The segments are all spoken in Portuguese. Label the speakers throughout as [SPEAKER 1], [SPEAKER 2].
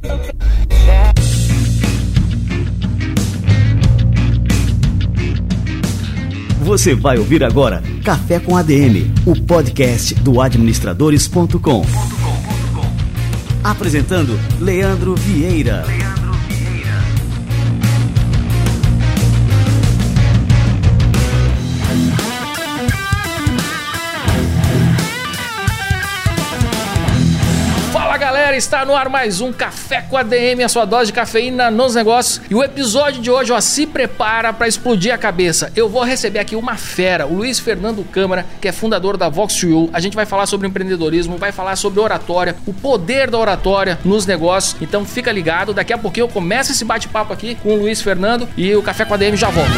[SPEAKER 1] Você vai ouvir agora Café com ADM, o podcast do administradores.com. Apresentando Leandro Vieira.
[SPEAKER 2] Galera, está no ar mais um Café com ADM, a sua dose de cafeína nos negócios. E o episódio de hoje, se prepara para explodir a cabeça. Eu vou receber aqui uma fera, o Luiz Fernando Câmara, que é fundador da Vox2U. A gente vai falar sobre empreendedorismo, vai falar sobre oratória, o poder da oratória nos negócios. Então fica ligado, daqui a pouquinho eu começo esse bate-papo aqui com o Luiz Fernando e o Café com ADM já volta.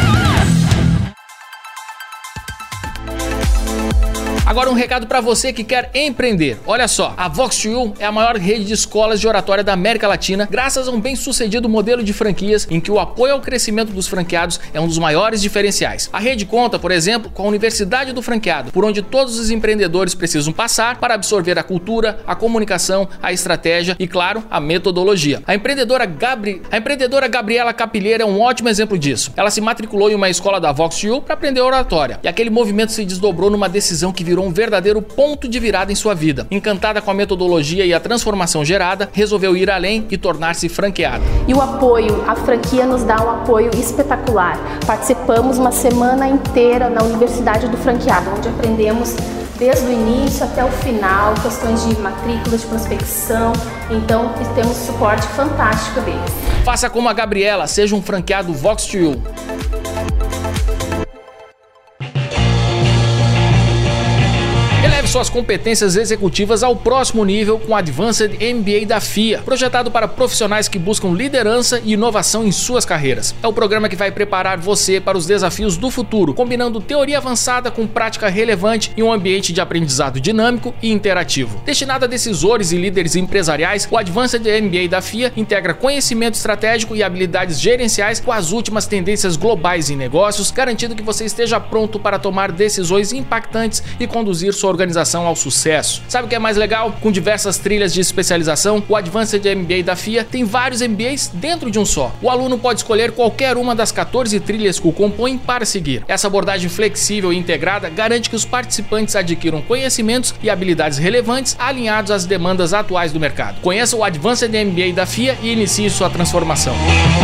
[SPEAKER 2] Agora um recado para você que quer empreender. Olha só, a Vox2U é a maior rede de escolas de oratória da América Latina, graças a um bem-sucedido modelo de franquias em que o apoio ao crescimento dos franqueados é um dos maiores diferenciais. A rede conta, por exemplo, com a Universidade do Franqueado, por onde todos os empreendedores precisam passar para absorver a cultura, a comunicação, a estratégia e, claro, a metodologia. A empreendedora Gabriela Capilheira é um ótimo exemplo disso. Ela se matriculou em uma escola da Vox2U para aprender oratória, e aquele movimento se desdobrou numa decisão que virou um verdadeiro ponto de virada em sua vida. Encantada com a metodologia e a transformação gerada, resolveu ir além e tornar-se franqueada.
[SPEAKER 3] E o apoio, a franquia nos dá um apoio espetacular. Participamos uma semana inteira na Universidade do Franqueado, onde aprendemos desde o início até o final, questões de matrícula, de prospecção, então temos suporte fantástico deles.
[SPEAKER 2] Faça como a Gabriela, seja um franqueado Vox2U. Eleve suas competências executivas ao próximo nível com o Advanced MBA da FIA, projetado para profissionais que buscam liderança e inovação em suas carreiras. É o programa que vai preparar você para os desafios do futuro, combinando teoria avançada com prática relevante em um ambiente de aprendizado dinâmico e interativo. Destinado a decisores e líderes empresariais, o Advanced MBA da FIA integra conhecimento estratégico e habilidades gerenciais com as últimas tendências globais em negócios, garantindo que você esteja pronto para tomar decisões impactantes e conduzir sua organização ao sucesso. Sabe o que é mais legal? Com diversas trilhas de especialização, o Advanced MBA da FIA tem vários MBAs dentro de um só. O aluno pode escolher qualquer uma das 14 trilhas que o compõem para seguir. Essa abordagem flexível e integrada garante que os participantes adquiram conhecimentos e habilidades relevantes alinhados às demandas atuais do mercado. Conheça o Advanced MBA da FIA e inicie sua transformação.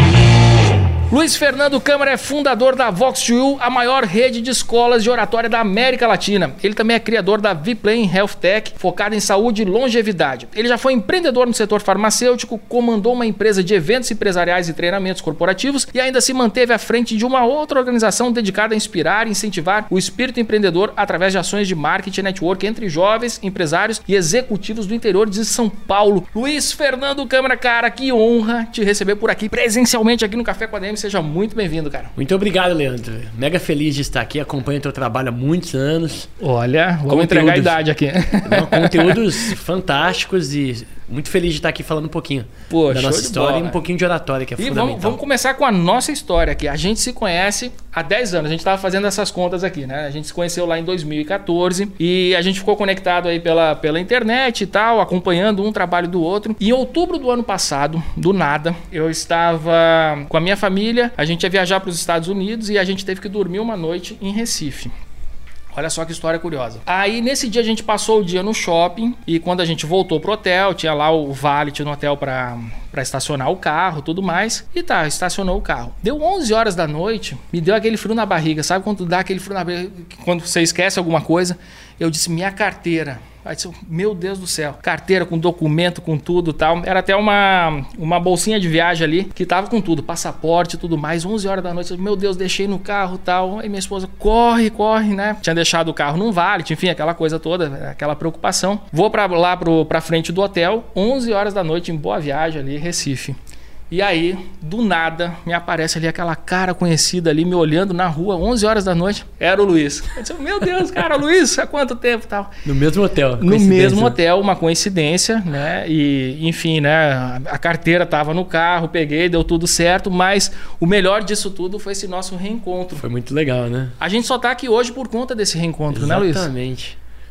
[SPEAKER 2] Luiz Fernando Câmara é fundador da Vox2U, a maior rede de escolas de oratória da América Latina. Ele também é criador da V-Plane Health Tech, focada em saúde e longevidade. Ele já foi empreendedor no setor farmacêutico, comandou uma empresa de eventos empresariais e treinamentos corporativos e ainda se manteve à frente de uma outra organização dedicada a inspirar e incentivar o espírito empreendedor através de ações de marketing e network entre jovens, empresários e executivos do interior de São Paulo. Luiz Fernando Câmara, cara, que honra te receber por aqui, presencialmente aqui no Café com a ADM. Seja muito bem-vindo, cara.
[SPEAKER 4] Muito obrigado, Leandro. Mega feliz de estar aqui, acompanho o teu trabalho há muitos anos.
[SPEAKER 2] Olha, vamos entregar a idade aqui.
[SPEAKER 4] Conteúdos fantásticos e muito feliz de estar aqui falando um pouquinho da nossa história e um pouquinho de oratória, que é fundamental.
[SPEAKER 2] Vamos começar com a nossa história aqui. A gente se conhece há 10 anos, a gente estava fazendo essas contas aqui, né? A gente se conheceu lá em 2014 e a gente ficou conectado aí pela internet e tal, acompanhando um trabalho do outro. E em outubro do ano passado, do nada, eu estava com a minha família, a gente ia viajar para os Estados Unidos e a gente teve que dormir uma noite em Recife. Olha só que história curiosa. Aí nesse dia a gente passou o dia no shopping e quando a gente voltou pro hotel, tinha lá o valet no hotel pra estacionar o carro, tudo mais. E tá, estacionou o carro. Deu 11 horas da noite, me deu aquele frio na barriga. Sabe quando dá aquele frio na barriga, quando você esquece alguma coisa? Eu disse, minha carteira. Aí disse, meu Deus do céu, carteira com documento, com tudo e tal. Era até uma bolsinha de viagem ali que tava com tudo, passaporte e tudo mais. 11 horas da noite, meu Deus, deixei no carro e tal. Aí minha esposa, corre, né? Tinha deixado o carro num valet, enfim, aquela coisa toda, aquela preocupação. Vou pra frente do hotel, 11 horas da noite, em Boa Viagem ali, Recife. E aí, do nada, me aparece ali aquela cara conhecida ali, me olhando na rua, 11 horas da noite, era o Luiz. Eu disse, meu Deus, cara, Luiz, há quanto tempo e tal?
[SPEAKER 4] No mesmo hotel.
[SPEAKER 2] No mesmo hotel, uma coincidência, né? E, enfim, né? A carteira tava no carro, peguei, deu tudo certo, mas o melhor disso tudo foi esse nosso reencontro.
[SPEAKER 4] Foi muito legal, né?
[SPEAKER 2] A gente só tá aqui hoje por conta desse reencontro, né, Luiz?
[SPEAKER 4] Exatamente.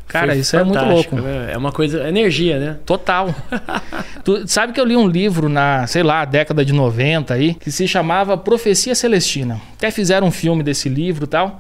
[SPEAKER 2] Cara, isso é muito louco.
[SPEAKER 4] Né? É uma coisa... Energia, né?
[SPEAKER 2] Total. Tu sabe que eu li um livro na, sei lá, década de 90 aí, que se chamava Profecia Celestina. Até fizeram um filme desse livro e tal.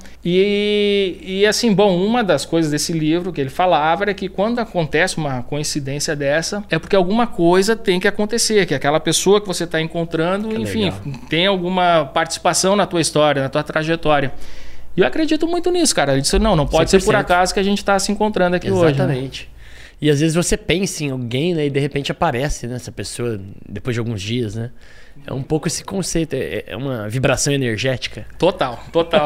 [SPEAKER 2] E assim, bom, uma das coisas desse livro que ele falava era que quando acontece uma coincidência dessa, é porque alguma coisa tem que acontecer, que aquela pessoa que você está encontrando, enfim, tem alguma participação na tua história, na tua trajetória. E eu acredito muito nisso, cara. Ele disse, não pode 100%. Ser por acaso que a gente está se encontrando aqui hoje.
[SPEAKER 4] Exatamente. Né? E às vezes você pensa em alguém, né? E de repente aparece, né? Essa pessoa, depois de alguns dias, né? É um pouco esse conceito, é uma vibração energética.
[SPEAKER 2] Total.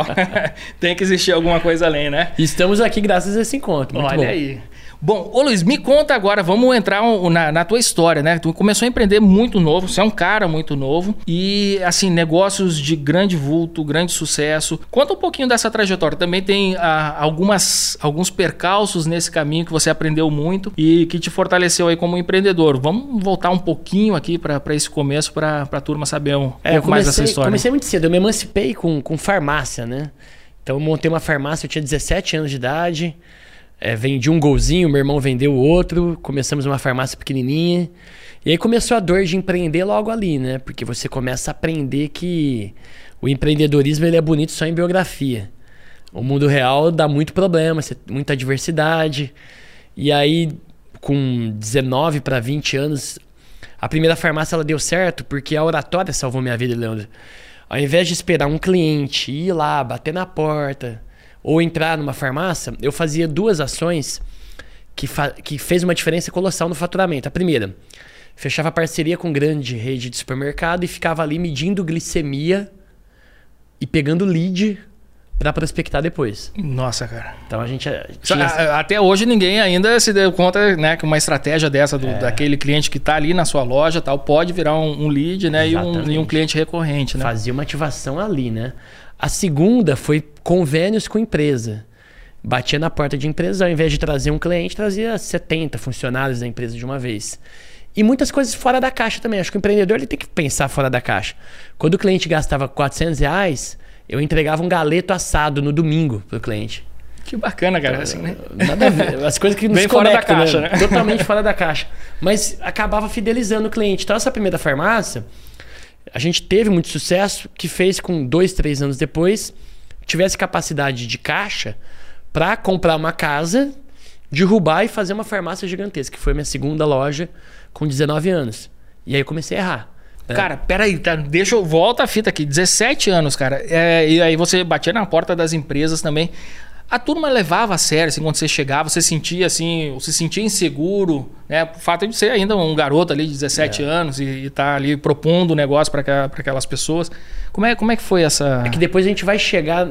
[SPEAKER 2] Tem que existir alguma coisa além, né?
[SPEAKER 4] E estamos aqui graças a esse encontro. Muito
[SPEAKER 2] Olha
[SPEAKER 4] bom.
[SPEAKER 2] aí. Bom, ô Luiz, me conta agora, vamos entrar na tua história, né? Tu começou a empreender muito novo, você é um cara muito novo e, assim, negócios de grande vulto, grande sucesso. Conta um pouquinho dessa trajetória. Também tem alguns percalços nesse caminho que você aprendeu muito e que te fortaleceu aí como empreendedor. Vamos voltar um pouquinho aqui para esse começo, para a turma saber um pouco mais dessa história.
[SPEAKER 4] Comecei muito cedo, eu me emancipei com farmácia, né? Então eu montei uma farmácia, eu tinha 17 anos de idade. Vendi um golzinho, meu irmão vendeu outro, começamos uma farmácia pequenininha. E aí começou a dor de empreender logo ali, né? Porque você começa a aprender que o empreendedorismo ele é bonito só em biografia. O mundo real dá muito problema, muita adversidade. E aí, com 19 para 20 anos, a primeira farmácia ela deu certo porque a oratória salvou minha vida, Leandro. Ao invés de esperar um cliente ir lá, bater na porta... ou entrar numa farmácia, eu fazia 2 ações que fez uma diferença colossal no faturamento. A primeira, fechava parceria com grande rede de supermercado e ficava ali medindo glicemia e pegando lead para prospectar depois.
[SPEAKER 2] Nossa, cara.
[SPEAKER 4] Então a gente
[SPEAKER 2] até hoje ninguém ainda se deu conta, né, que uma estratégia dessa daquele cliente que está ali na sua loja tal, pode virar um lead, né, e um cliente recorrente, né?
[SPEAKER 4] Fazia uma ativação ali, né? A segunda foi convênios com empresa. Batia na porta de empresa, ao invés de trazer um cliente, trazia 70 funcionários da empresa de uma vez. E muitas coisas fora da caixa também. Acho que o empreendedor ele tem que pensar fora da caixa. Quando o cliente gastava R$400, eu entregava um galeto assado no domingo pro cliente.
[SPEAKER 2] Que bacana, cara. Assim, né?
[SPEAKER 4] Nada a ver. As coisas que nos
[SPEAKER 2] conectam, fora da caixa, né?
[SPEAKER 4] Totalmente fora da caixa. Mas acabava fidelizando o cliente. Então essa primeira farmácia... a gente teve muito sucesso, que fez com 2, 3 anos depois, tivesse capacidade de caixa para comprar uma casa, derrubar e fazer uma farmácia gigantesca, que foi a minha segunda loja com 19 anos. E aí eu comecei a errar.
[SPEAKER 2] Cara, peraí, tá, volta a fita aqui, 17 anos, cara. E aí você batia na porta das empresas também. A turma levava a sério, assim, quando você chegava, você sentia assim, se sentia inseguro, né? O fato de ser ainda um garoto ali de 17 anos e tá ali propondo um negócio para aquelas pessoas. Como é que foi essa...
[SPEAKER 4] É que depois a gente vai chegar...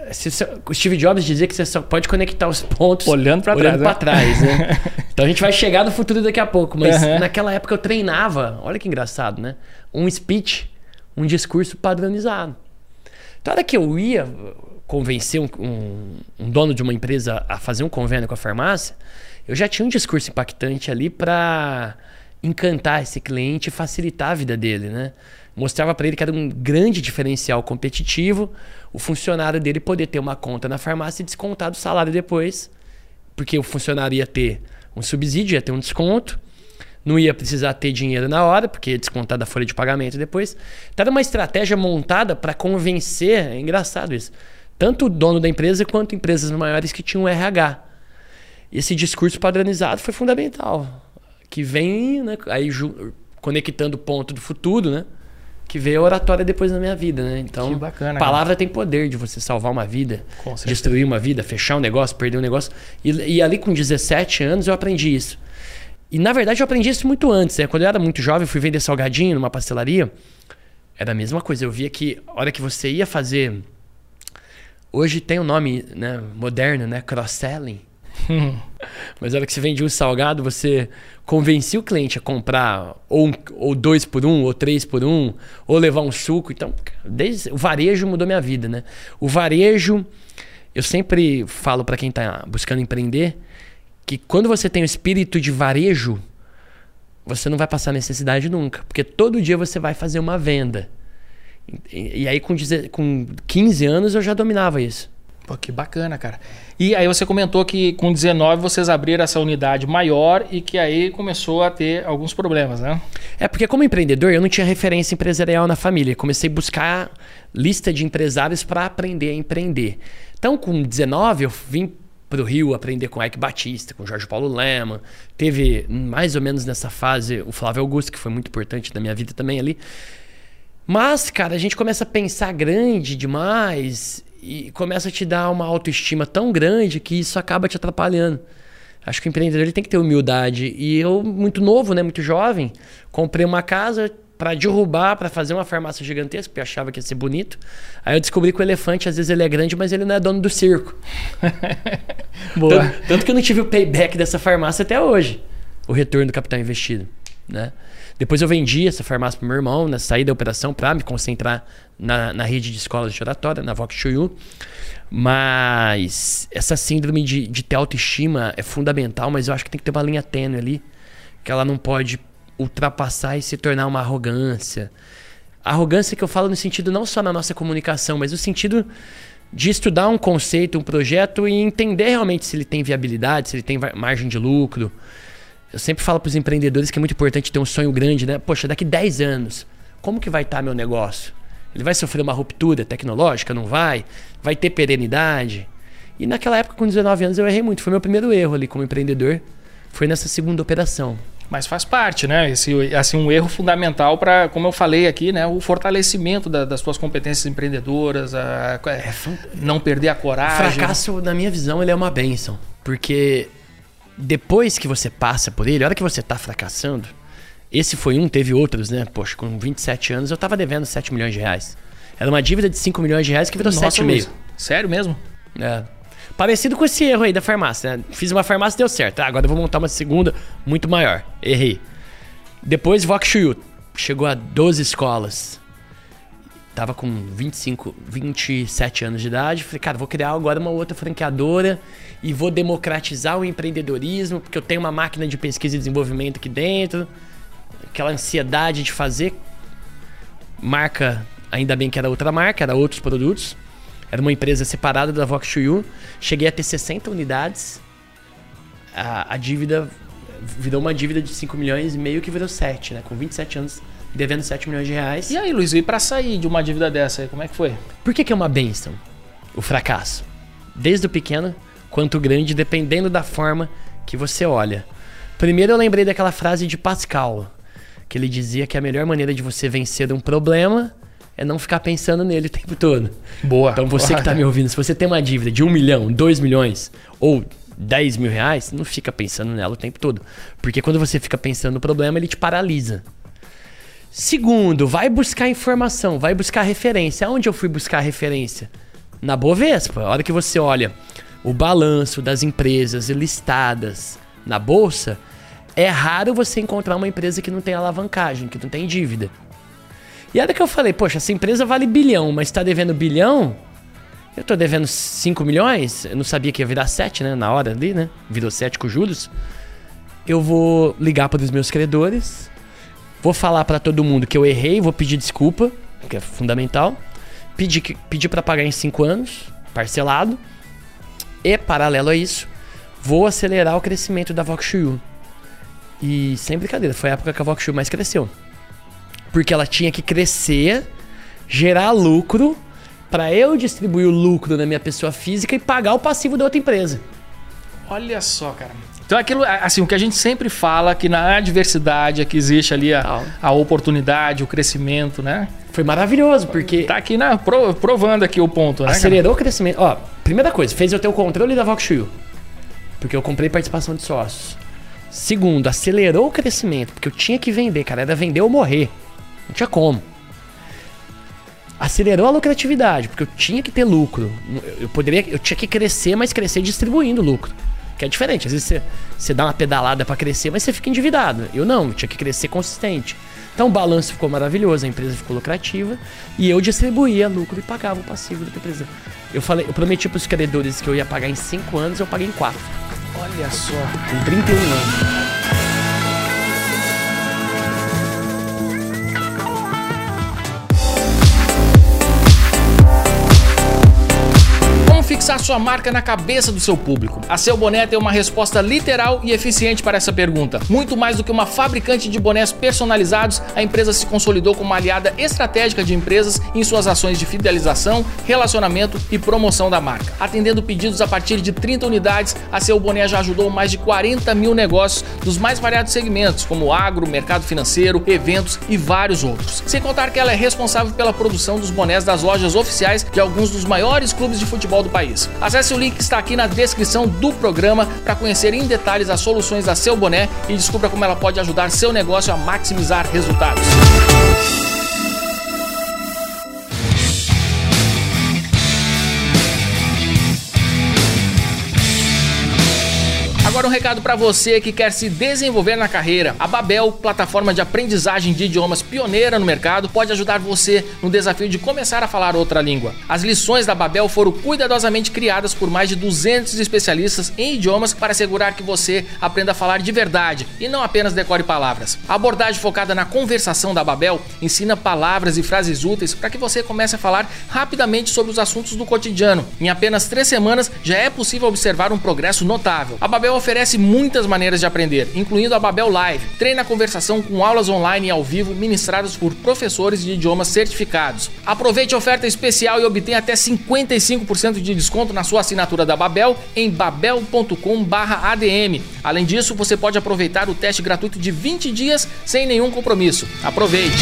[SPEAKER 4] O Steve Jobs dizia que você só pode conectar os pontos
[SPEAKER 2] olhando para
[SPEAKER 4] trás, né? Então a gente vai chegar no futuro daqui a pouco, mas naquela época eu treinava, olha que engraçado, né? Um speech, um discurso padronizado. Então a hora que eu ia... convencer um dono de uma empresa a fazer um convênio com a farmácia, eu já tinha um discurso impactante ali para encantar esse cliente e facilitar a vida dele, né? Mostrava para ele que era um grande diferencial competitivo o funcionário dele poder ter uma conta na farmácia e descontar do salário depois, porque o funcionário ia ter um subsídio, ia ter um desconto, não ia precisar ter dinheiro na hora, porque ia descontar da folha de pagamento depois. Então era uma estratégia montada para convencer, é engraçado isso, tanto o dono da empresa quanto empresas maiores que tinham RH. Esse discurso padronizado foi fundamental. Que vem, né, aí conectando o ponto do futuro, né? Que veio a oratória depois na minha vida, né? Então,
[SPEAKER 2] que bacana,
[SPEAKER 4] palavra tem poder de você salvar uma vida, destruir uma vida, fechar um negócio, perder um negócio. E ali com 17 anos eu aprendi isso. E na verdade eu aprendi isso muito antes, né? Quando eu era muito jovem, fui vender salgadinho numa pastelaria. Era a mesma coisa. Eu via que a hora que você ia fazer... Hoje tem um nome, né, moderno, né? Cross-selling. Mas na hora que você vendia um salgado, você convencia o cliente a comprar ou 2 por 1, ou 3 por 1, ou levar um suco. Então, o varejo mudou minha vida, né? O varejo, eu sempre falo para quem está buscando empreender, que quando você tem o espírito de varejo, você não vai passar necessidade nunca. Porque todo dia você vai fazer uma venda. E aí com 15 anos eu já dominava isso.
[SPEAKER 2] Pô, que bacana, cara. E aí você comentou que com 19 vocês abriram essa unidade maior e que aí começou a ter alguns problemas, né?
[SPEAKER 4] Porque como empreendedor eu não tinha referência empresarial na família. Comecei a buscar lista de empresários para aprender a empreender. Então com 19 eu vim para o Rio aprender com Eike Batista, com Jorge Paulo Lemann. Teve mais ou menos nessa fase o Flávio Augusto, que foi muito importante na minha vida também ali. Mas, cara, a gente começa a pensar grande demais e começa a te dar uma autoestima tão grande que isso acaba te atrapalhando. Acho que o empreendedor ele tem que ter humildade. E eu, muito novo, né, muito jovem, comprei uma casa para derrubar, para fazer uma farmácia gigantesca, porque eu achava que ia ser bonito. Aí eu descobri que o elefante, às vezes, ele é grande, mas ele não é dono do circo.
[SPEAKER 2] Boa.
[SPEAKER 4] Tanto que eu não tive o payback dessa farmácia até hoje. O retorno do capital investido, né? Depois eu vendi essa farmácia pro meu irmão, né? Saí da operação para me concentrar na rede de escolas de oratória, na Vox Chuyu. Mas essa síndrome de ter autoestima é fundamental, mas eu acho que tem que ter uma linha tênue ali, que ela não pode ultrapassar e se tornar uma arrogância. Arrogância que eu falo no sentido não só na nossa comunicação, mas no sentido de estudar um conceito, um projeto e entender realmente se ele tem viabilidade, se ele tem margem de lucro. Eu sempre falo para os empreendedores que é muito importante ter um sonho grande, né? Poxa, daqui 10 anos, como que vai estar meu negócio? Ele vai sofrer uma ruptura tecnológica? Não vai? Vai ter perenidade? E naquela época, com 19 anos, eu errei muito. Foi meu primeiro erro ali como empreendedor. Foi nessa segunda operação.
[SPEAKER 2] Mas faz parte, né? Assim, um erro fundamental para, como eu falei aqui, né? O fortalecimento das suas competências empreendedoras, não perder a coragem.
[SPEAKER 4] O fracasso, na minha visão, ele é uma bênção. Porque depois que você passa por ele, a hora que você está fracassando, esse foi um, teve outros, né? Poxa, com 27 anos eu estava devendo 7 milhões de reais. Era uma dívida de 5 milhões de reais que virou 7,5.
[SPEAKER 2] Sério mesmo?
[SPEAKER 4] É. Parecido com esse erro aí da farmácia, né? Fiz uma farmácia e deu certo. Agora eu vou montar uma segunda muito maior. Errei. Depois Vox Chuyu. Chegou a 12 escolas. Tava com 27 anos de idade. Falei, cara, vou criar agora uma outra franqueadora e vou democratizar o empreendedorismo, porque eu tenho uma máquina de pesquisa e desenvolvimento aqui dentro. Aquela ansiedade de fazer. Marca, ainda bem que era outra marca, era outros produtos. Era uma empresa separada da Vox Chuyu. Cheguei a ter 60 unidades. A dívida virou uma dívida de 5 milhões e meio que virou 7, né? Com 27 anos, devendo 7 milhões de reais.
[SPEAKER 2] E aí, Luiz, e para sair de uma dívida dessa aí, como é que foi?
[SPEAKER 4] Por que é uma bênção o fracasso? Desde o pequeno quanto o grande, dependendo da forma que você olha. Primeiro eu lembrei daquela frase de Pascal, que ele dizia que a melhor maneira de você vencer um problema é não ficar pensando nele o tempo todo.
[SPEAKER 2] Boa.
[SPEAKER 4] Então você que está me ouvindo, se você tem uma dívida de 1 milhão, 2 milhões ou 10 mil reais, não fica pensando nela o tempo todo. Porque quando você fica pensando no problema, ele te paralisa. Segundo, vai buscar informação, vai buscar referência. Aonde eu fui buscar referência? Na Bovespa. A hora que você olha o balanço das empresas listadas na bolsa, é raro você encontrar uma empresa que não tem alavancagem, que não tem dívida. E a hora que eu falei, poxa, essa empresa vale bilhão, mas está devendo bilhão, eu estou devendo 5 milhões, eu não sabia que ia virar 7, né, na hora ali, né, virou 7 com juros. Eu vou ligar para os meus credores, vou falar para todo mundo que eu errei, vou pedir desculpa, que é fundamental, pedir para pagar em 5 anos, parcelado, e paralelo a isso, vou acelerar o crescimento da Vox Chuyu. E sem brincadeira, foi a época que a Vox Chuyu mais cresceu. Porque ela tinha que crescer, gerar lucro, para eu distribuir o lucro na minha pessoa física e pagar o passivo da outra empresa.
[SPEAKER 2] Olha só, cara. Então aquilo, assim, o que a gente sempre fala, que na adversidade é que existe ali a oportunidade, o crescimento, né?
[SPEAKER 4] Foi maravilhoso, porque...
[SPEAKER 2] Tá aqui provando aqui o ponto, né?
[SPEAKER 4] Acelerou o crescimento. Ó, primeira coisa, fez eu ter o controle da Vox Chuyu, porque eu comprei participação de sócios. Segundo, acelerou o crescimento, porque eu tinha que vender, cara. Era vender ou morrer. Não tinha como. Acelerou a lucratividade, porque eu tinha que ter lucro. Eu tinha que crescer, mas crescer distribuindo lucro. Que é diferente. Às vezes você dá uma pedalada para crescer, mas você fica endividado. Eu não, eu tinha que crescer consistente. Então o balanço ficou maravilhoso, a empresa ficou lucrativa e eu distribuía lucro e pagava o passivo da empresa. Eu prometi para os credores que eu ia pagar em 5 anos, eu paguei em 4.
[SPEAKER 2] Olha só.
[SPEAKER 4] Com 31 anos.
[SPEAKER 2] fixar sua marca na cabeça do seu público? A Seu Boné tem uma resposta literal e eficiente para essa pergunta. Muito mais do que uma fabricante de bonés personalizados, a empresa se consolidou como uma aliada estratégica de empresas em suas ações de fidelização, relacionamento e promoção da marca. Atendendo pedidos a partir de 30 unidades, a Seu Boné já ajudou mais de 40 mil negócios dos mais variados segmentos, como agro, mercado financeiro, eventos e vários outros. Sem contar que ela é responsável pela produção dos bonés das lojas oficiais de alguns dos maiores clubes de futebol do país. Acesse o link que está aqui na descrição do programa para conhecer em detalhes as soluções da Seu Boné e descubra como ela pode ajudar seu negócio a maximizar resultados. Agora um recado para você que quer se desenvolver na carreira. A Babel, plataforma de aprendizagem de idiomas pioneira no mercado, pode ajudar você no desafio de começar a falar outra língua. As lições da Babel foram cuidadosamente criadas por mais de 200 especialistas em idiomas para assegurar que você aprenda a falar de verdade e não apenas decore palavras. A abordagem focada na conversação da Babel ensina palavras e frases úteis para que você comece a falar rapidamente sobre os assuntos do cotidiano. Em apenas 3 semanas já é possível observar um progresso notável. A Babel oferece muitas maneiras de aprender, incluindo a Babel Live. Treina a conversação com aulas online e ao vivo ministradas por professores de idiomas certificados. Aproveite a oferta especial e obtenha até 55% de desconto na sua assinatura da Babel em babel.com/adm. Além disso, você pode aproveitar o teste gratuito de 20 dias sem nenhum compromisso. Aproveite!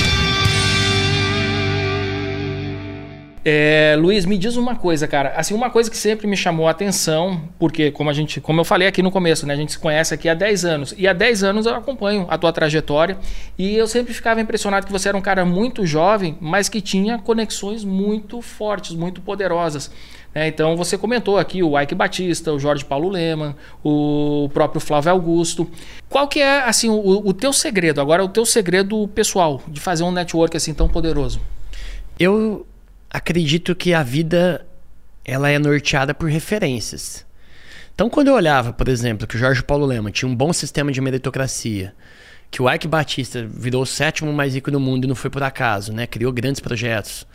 [SPEAKER 2] Luiz, me diz uma coisa, cara. Assim, uma coisa que sempre me chamou a atenção, porque como eu falei aqui no começo, né, a gente se conhece aqui há 10 anos. E há 10 anos eu acompanho a tua trajetória e eu sempre ficava impressionado que você era um cara muito jovem, mas que tinha conexões muito fortes, muito poderosas. Então você comentou aqui o Ike Batista, o Jorge Paulo Lemann, o próprio Flávio Augusto. Qual que é assim, o teu segredo, agora o teu segredo pessoal de fazer um network assim tão poderoso?
[SPEAKER 4] Eu acredito que a vida ela é norteada por referências. Então, quando eu olhava, por exemplo, que o Jorge Paulo Lemann tinha um bom sistema de meritocracia, que o Ike Batista virou o 7º mais rico do mundo e não foi por acaso, né? Criou grandes projetos.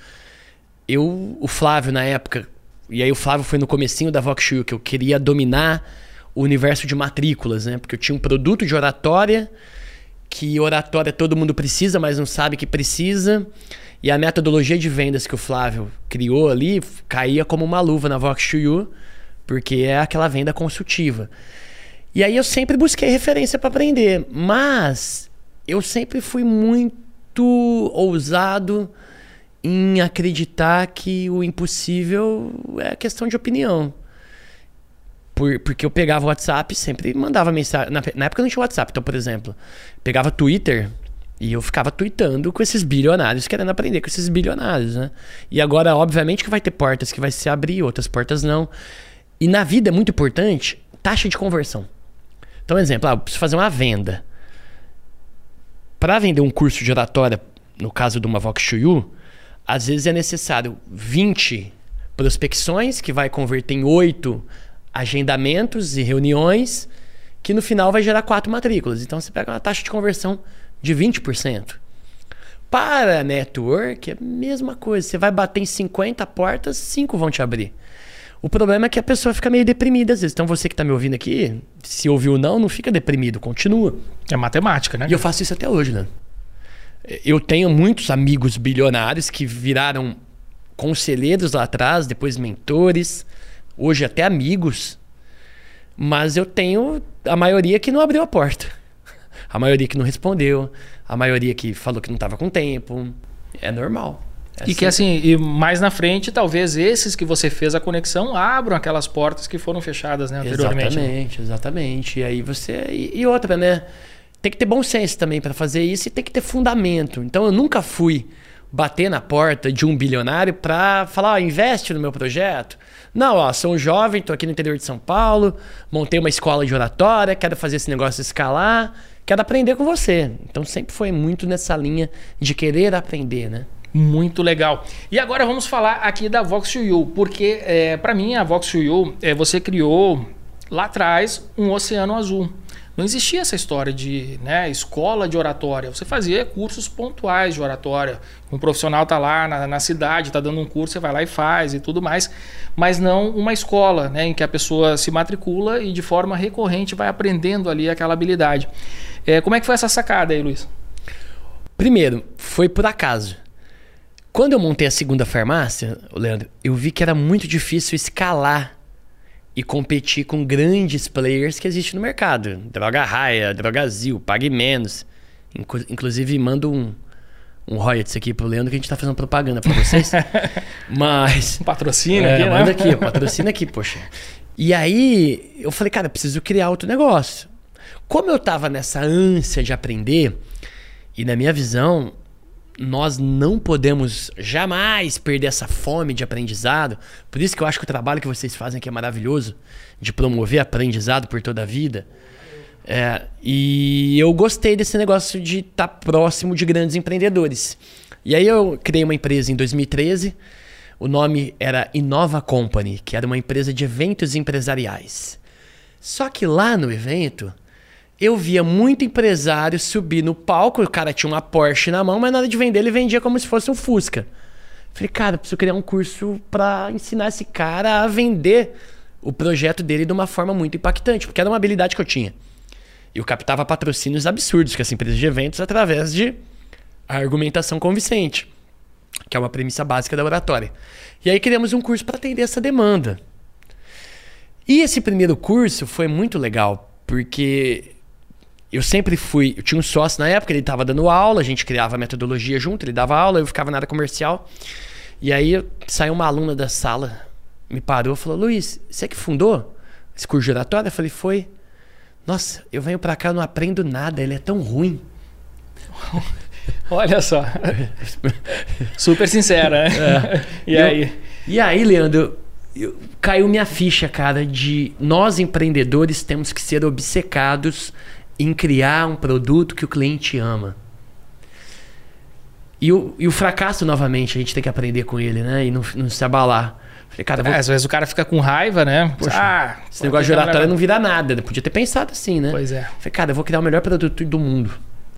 [SPEAKER 4] O Flávio, na época, e aí o Flávio foi no comecinho da Vox, que eu queria dominar o universo de matrículas, né? Porque eu tinha um produto de oratória, que oratória todo mundo precisa, mas não sabe que precisa. E a metodologia de vendas que o Flávio criou ali caía como uma luva na Vox2U, porque é aquela venda consultiva. E aí eu sempre busquei referência para aprender, mas eu sempre fui muito ousado em acreditar que o impossível é questão de opinião. Porque eu pegava o WhatsApp e sempre mandava mensagem. Na época não tinha WhatsApp, então, por exemplo, pegava Twitter e eu ficava tweetando com esses bilionários, querendo aprender com esses bilionários, né? E agora, obviamente, que vai ter portas que vai se abrir, outras portas não. E na vida é muito importante taxa de conversão. Então, exemplo, eu preciso fazer uma venda. Para vender um curso de oratória, no caso de uma Vox2U, às vezes é necessário 20 prospecções, que vai converter em 8 agendamentos e reuniões, que no final vai gerar 4 matrículas. Então você pega uma taxa de conversão de 20%. Para network é a mesma coisa. Você vai bater em 50 portas, 5 vão te abrir. O problema é que a pessoa fica meio deprimida às vezes. Então você que está me ouvindo aqui, se ouviu não fica deprimido, continua.
[SPEAKER 2] É matemática, né?
[SPEAKER 4] E eu faço isso até hoje, né? Eu tenho muitos amigos bilionários que viraram conselheiros lá atrás, depois mentores, hoje até amigos, mas eu tenho a maioria que não abriu a porta, a maioria que não respondeu, a maioria que falou que não estava com tempo. É normal.
[SPEAKER 2] E que assim, e mais na frente, talvez esses que você fez a conexão abram aquelas portas que foram fechadas, né, anteriormente.
[SPEAKER 4] Exatamente. E aí você... E outra, né? Tem que ter bom senso também para fazer isso e tem que ter fundamento. Então eu nunca fui bater na porta de um bilionário para falar, investe no meu projeto. Não, sou um jovem, tô aqui no interior de São Paulo, montei uma escola de oratória, quero fazer esse negócio escalar, quero aprender com você. Então sempre foi muito nessa linha de querer aprender, né?
[SPEAKER 2] Muito legal. E agora vamos falar aqui da Vox2U, porque para mim a Vox2U, você criou lá atrás um oceano azul. não existia essa história de, né, escola de oratória. Você fazia cursos pontuais de oratória. Um profissional está lá na cidade, está dando um curso, você vai lá e faz e tudo mais. Mas não uma escola, né, em que a pessoa se matricula e de forma recorrente vai aprendendo ali aquela habilidade. Como é que foi essa sacada aí, Luiz?
[SPEAKER 4] Primeiro, foi por acaso. Quando eu montei a segunda farmácia, Leandro, eu vi que era muito difícil escalar e competir com grandes players que existem no mercado. Droga Raia, Drogazil, Pague Menos. Inclusive, mando um royalties aqui pro Leandro que a gente tá fazendo propaganda pra vocês. Mas...
[SPEAKER 2] Patrocina aqui, né?
[SPEAKER 4] Manda aqui, patrocina aqui, poxa. E aí, eu falei, cara, eu preciso criar outro negócio. Como eu tava nessa ânsia de aprender, e na minha visão, nós não podemos jamais perder essa fome de aprendizado. Por isso que eu acho que o trabalho que vocês fazem aqui é maravilhoso, de promover aprendizado por toda a vida. E eu gostei desse negócio de estar próximo de grandes empreendedores. E aí eu criei uma empresa em 2013, o nome era Inova Company, que era uma empresa de eventos empresariais. Só que lá no evento, eu via muito empresário subir no palco, o cara tinha uma Porsche na mão, mas na hora de vender ele vendia como se fosse um Fusca. Falei, cara, eu preciso criar um curso para ensinar esse cara a vender o projeto dele de uma forma muito impactante, porque era uma habilidade que eu tinha. Eu captava patrocínios absurdos com essa empresa de eventos através de argumentação convincente, que é uma premissa básica da oratória. E aí criamos um curso para atender essa demanda. E esse primeiro curso foi muito legal, porque... eu tinha um sócio na época, ele estava dando aula, a gente criava a metodologia junto, ele dava aula, eu ficava na área comercial. E aí saiu uma aluna da sala, me parou e falou, Luiz, você que fundou esse curso de oratória? Eu falei, foi. Nossa, eu venho pra cá, não aprendo nada, ele é tão ruim.
[SPEAKER 2] Olha só. Super sincera, né?
[SPEAKER 4] E aí, Leandro, caiu minha ficha, cara, de nós empreendedores temos que ser obcecados em criar um produto que o cliente ama. E o fracasso, novamente, a gente tem que aprender com ele, né? E não se abalar. Falei, cara,
[SPEAKER 2] às vezes o cara fica com raiva, né?
[SPEAKER 4] Poxa, esse negócio de oratória não vira nada. Eu podia ter pensado assim, né?
[SPEAKER 2] Pois é.
[SPEAKER 4] Falei, cara, eu vou criar o melhor produto do mundo.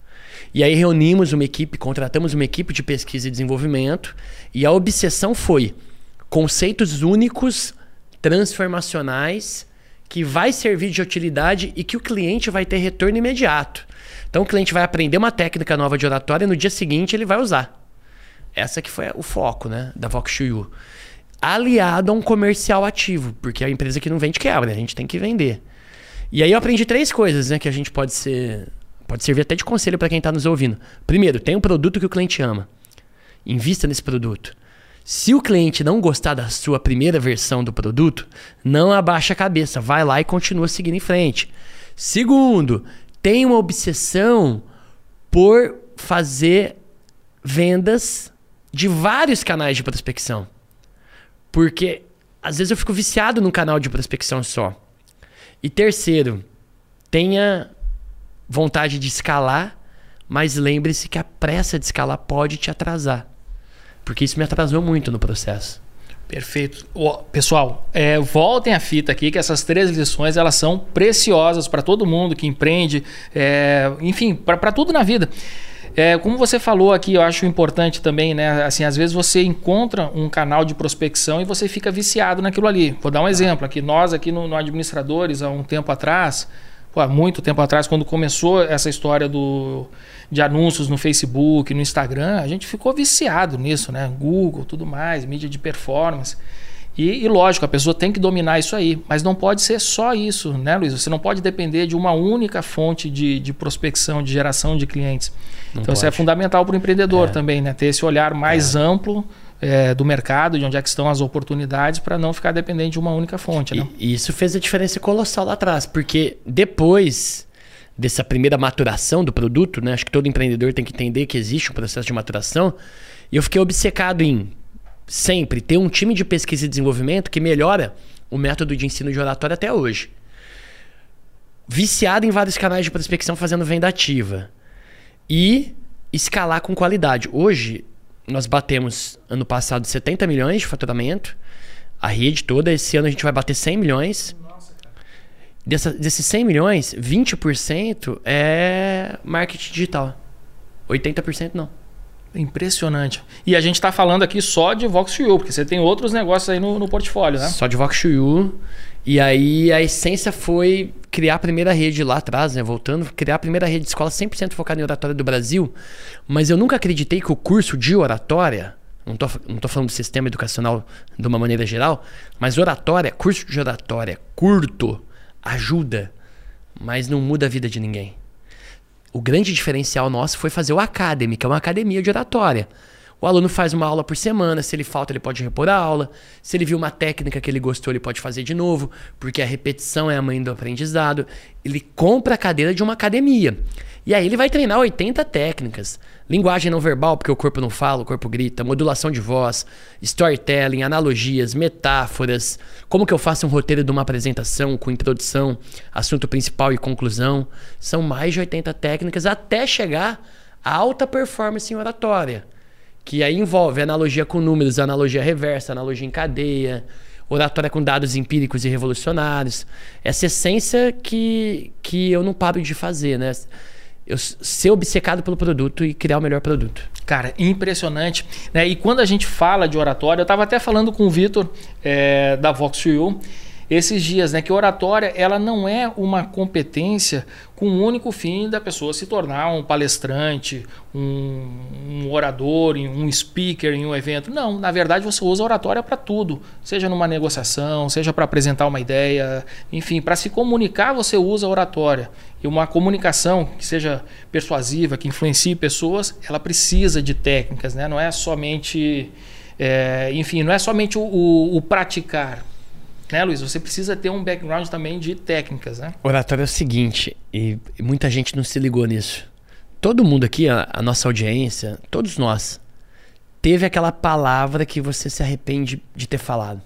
[SPEAKER 4] E aí reunimos uma equipe, contratamos uma equipe de pesquisa e desenvolvimento. E a obsessão foi conceitos únicos, transformacionais, que vai servir de utilidade e que o cliente vai ter retorno imediato. Então o cliente vai aprender uma técnica nova de oratória e no dia seguinte ele vai usar. Essa que foi o foco, né, da Vox Chuyu. Aliado a um comercial ativo, porque a empresa que não vende quebra, a gente tem que vender. E aí eu aprendi 3 coisas, né, que a gente pode servir até de conselho para quem está nos ouvindo. Primeiro, tem um produto que o cliente ama. Invista nesse produto. Se o cliente não gostar da sua primeira versão do produto, não abaixa a cabeça, vai lá e continua seguindo em frente. Segundo, tem uma obsessão por fazer vendas de vários canais de prospecção. Porque às vezes eu fico viciado num canal de prospecção só. E terceiro, tenha vontade de escalar, mas lembre-se que a pressa de escalar pode te atrasar. Porque isso me atrasou muito no processo.
[SPEAKER 2] Perfeito. Pessoal, voltem a fita aqui, que essas 3 lições elas são preciosas para todo mundo que empreende, enfim, para tudo na vida. Como você falou aqui, eu acho importante também, né? Assim, às vezes você encontra um canal de prospecção e você fica viciado naquilo ali. Vou dar um exemplo aqui. Nós aqui no Administradores, há um tempo atrás, há muito tempo atrás, quando começou essa história de anúncios no Facebook, no Instagram, a gente ficou viciado nisso, né? Google, tudo mais, mídia de performance. E lógico, a pessoa tem que dominar isso aí, mas não pode ser só isso, né, Luiz? Você não pode depender de uma única fonte de prospecção, de geração de clientes. Não então pode. Isso é fundamental para o empreendedor também, né? Ter esse olhar mais amplo do mercado, de onde é que estão as oportunidades, para não ficar dependente de uma única fonte. Né?
[SPEAKER 4] E isso fez a diferença colossal lá atrás, porque depois dessa primeira maturação do produto, né? Acho que todo empreendedor tem que entender que existe um processo de maturação, e eu fiquei obcecado em sempre ter um time de pesquisa e desenvolvimento que melhora o método de ensino de oratória até hoje. Viciado em vários canais de prospecção fazendo venda ativa. E escalar com qualidade. Hoje, nós batemos, ano passado, 70 milhões de faturamento. A rede toda. Esse ano a gente vai bater 100 milhões. Nossa, cara. Desses 100 milhões, 20% é marketing digital. 80% não.
[SPEAKER 2] Impressionante. E a gente está falando aqui só de Vox2U, porque você tem outros negócios aí no portfólio, né?
[SPEAKER 4] Só de Vox2U. E aí a essência foi criar a primeira rede lá atrás, né? Voltando, criar a primeira rede de escola 100% focada em oratória do Brasil. Mas eu nunca acreditei que o curso de oratória, não tô falando do sistema educacional de uma maneira geral, mas oratória, curso de oratória curto, ajuda, mas não muda a vida de ninguém. O grande diferencial nosso foi fazer o Academy, que é uma academia de oratória. O aluno faz uma aula por semana, se ele falta ele pode repor a aula, se ele viu uma técnica que ele gostou ele pode fazer de novo, porque a repetição é a mãe do aprendizado. Ele compra a cadeira de uma academia. E aí ele vai treinar 80 técnicas. Linguagem não verbal, porque o corpo não fala, o corpo grita. Modulação de voz, storytelling, analogias, metáforas. Como que eu faço um roteiro de uma apresentação com introdução, assunto principal e conclusão. São mais de 80 técnicas até chegar à alta performance em oratória. Que aí envolve analogia com números, analogia reversa, analogia em cadeia, oratória com dados empíricos e revolucionários. Essa essência que eu não paro de fazer, né? Eu ser obcecado pelo produto e criar o melhor produto.
[SPEAKER 2] Cara, impressionante, né? E quando a gente fala de oratória, eu estava até falando com o Vitor da Vox2U esses dias, né? Que oratória, ela não é uma competência com o único fim da pessoa se tornar um palestrante, um orador, um speaker em um evento. Não, na verdade você usa a oratória para tudo, seja numa negociação, seja para apresentar uma ideia, enfim, para se comunicar você usa a oratória. E uma comunicação que seja persuasiva, que influencie pessoas, ela precisa de técnicas, né? Não é somente, não é somente o praticar. Né, Luiz? Você precisa ter um background também de técnicas, né?
[SPEAKER 4] Oratório é o seguinte, e muita gente não se ligou nisso. Todo mundo aqui, a nossa audiência, todos nós, teve aquela palavra que você se arrepende de ter falado.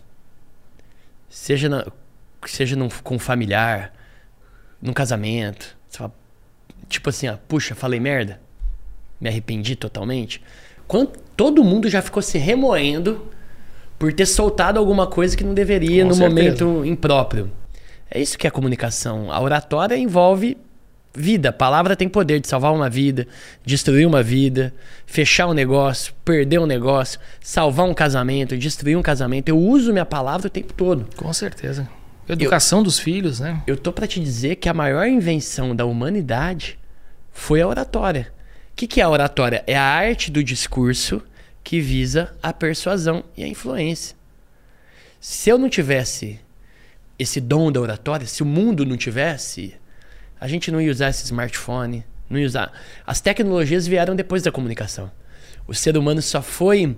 [SPEAKER 4] Seja com um familiar, num casamento. Você fala, tipo assim, puxa, falei merda? Me arrependi totalmente? Todo mundo já ficou se remoendo por ter soltado alguma coisa que não deveria no momento impróprio. É isso que é a comunicação. A oratória envolve vida. A palavra tem poder de salvar uma vida, destruir uma vida, fechar um negócio, perder um negócio, salvar um casamento, destruir um casamento. Eu uso minha palavra o tempo todo.
[SPEAKER 2] Com certeza. Educação dos filhos, né?
[SPEAKER 4] Eu tô para te dizer que a maior invenção da humanidade foi a oratória. O que é a oratória? É a arte do discurso que visa a persuasão e a influência. Se eu não tivesse esse dom da oratória, se o mundo não tivesse, a gente não ia usar esse smartphone, não ia usar. As tecnologias vieram depois da comunicação. O ser humano só foi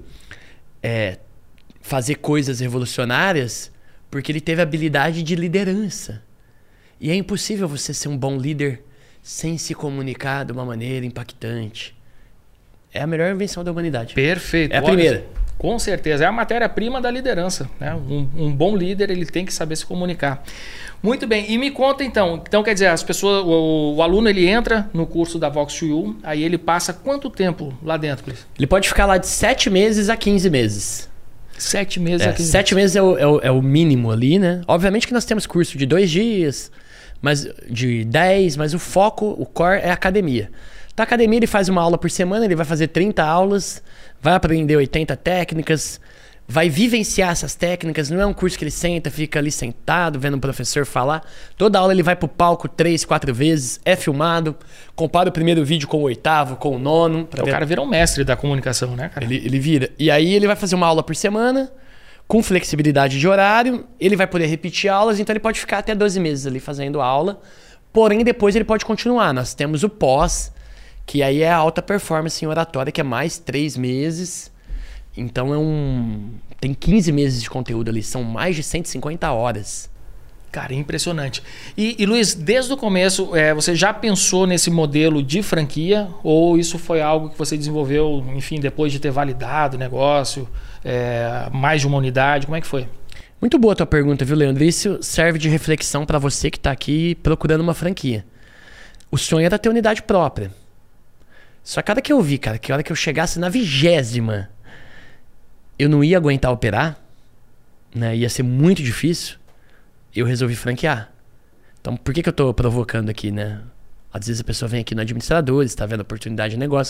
[SPEAKER 4] fazer coisas revolucionárias porque ele teve habilidade de liderança. E é impossível você ser um bom líder sem se comunicar de uma maneira impactante. É a melhor invenção da humanidade.
[SPEAKER 2] Perfeito.
[SPEAKER 4] É a primeira.
[SPEAKER 2] Com certeza. É a matéria-prima da liderança, né? Um bom líder, ele tem que saber se comunicar. Muito bem. E me conta então. Então, quer dizer, as pessoas, o aluno ele entra no curso da Vox2U, aí ele passa quanto tempo lá dentro, Cris?
[SPEAKER 4] Ele pode ficar lá de 7 meses a 15 meses.
[SPEAKER 2] 7 meses a 15 meses.
[SPEAKER 4] 7 meses é o mínimo ali, né? Obviamente que nós temos curso de 2 dias, mas de 10, mas o foco, o core é a academia. Na academia ele faz uma aula por semana, ele vai fazer 30 aulas, vai aprender 80 técnicas, vai vivenciar essas técnicas. Não é um curso que ele senta, fica ali sentado, vendo o professor falar. Toda aula ele vai pro palco 3, 4 vezes, é filmado, compara o primeiro vídeo com o 8º, com o 9º.
[SPEAKER 2] O cara vira um mestre da comunicação, né, cara?
[SPEAKER 4] Ele vira. E aí ele vai fazer uma aula por semana, com flexibilidade de horário, ele vai poder repetir aulas, então ele pode ficar até 12 meses ali fazendo aula. Porém, depois ele pode continuar. Nós temos o pós, que aí é a alta performance em oratória, que é mais 3 meses. Então tem 15 meses de conteúdo ali, são mais de 150 horas.
[SPEAKER 2] Cara, impressionante. E Luiz, desde o começo, você já pensou nesse modelo de franquia? Ou isso foi algo que você desenvolveu, enfim, depois de ter validado o negócio, mais de uma unidade? Como é que foi?
[SPEAKER 4] Muito boa a tua pergunta, viu, Leandro? Isso serve de reflexão para você que está aqui procurando uma franquia. O sonho era ter unidade própria. Só que a hora que eu vi, cara, que a hora que eu chegasse na 20ª, eu não ia aguentar operar, né? Ia ser muito difícil. Eu resolvi franquear. Então, por que eu tô provocando aqui, né? Às vezes a pessoa vem aqui no Administradores, está vendo oportunidade de negócio.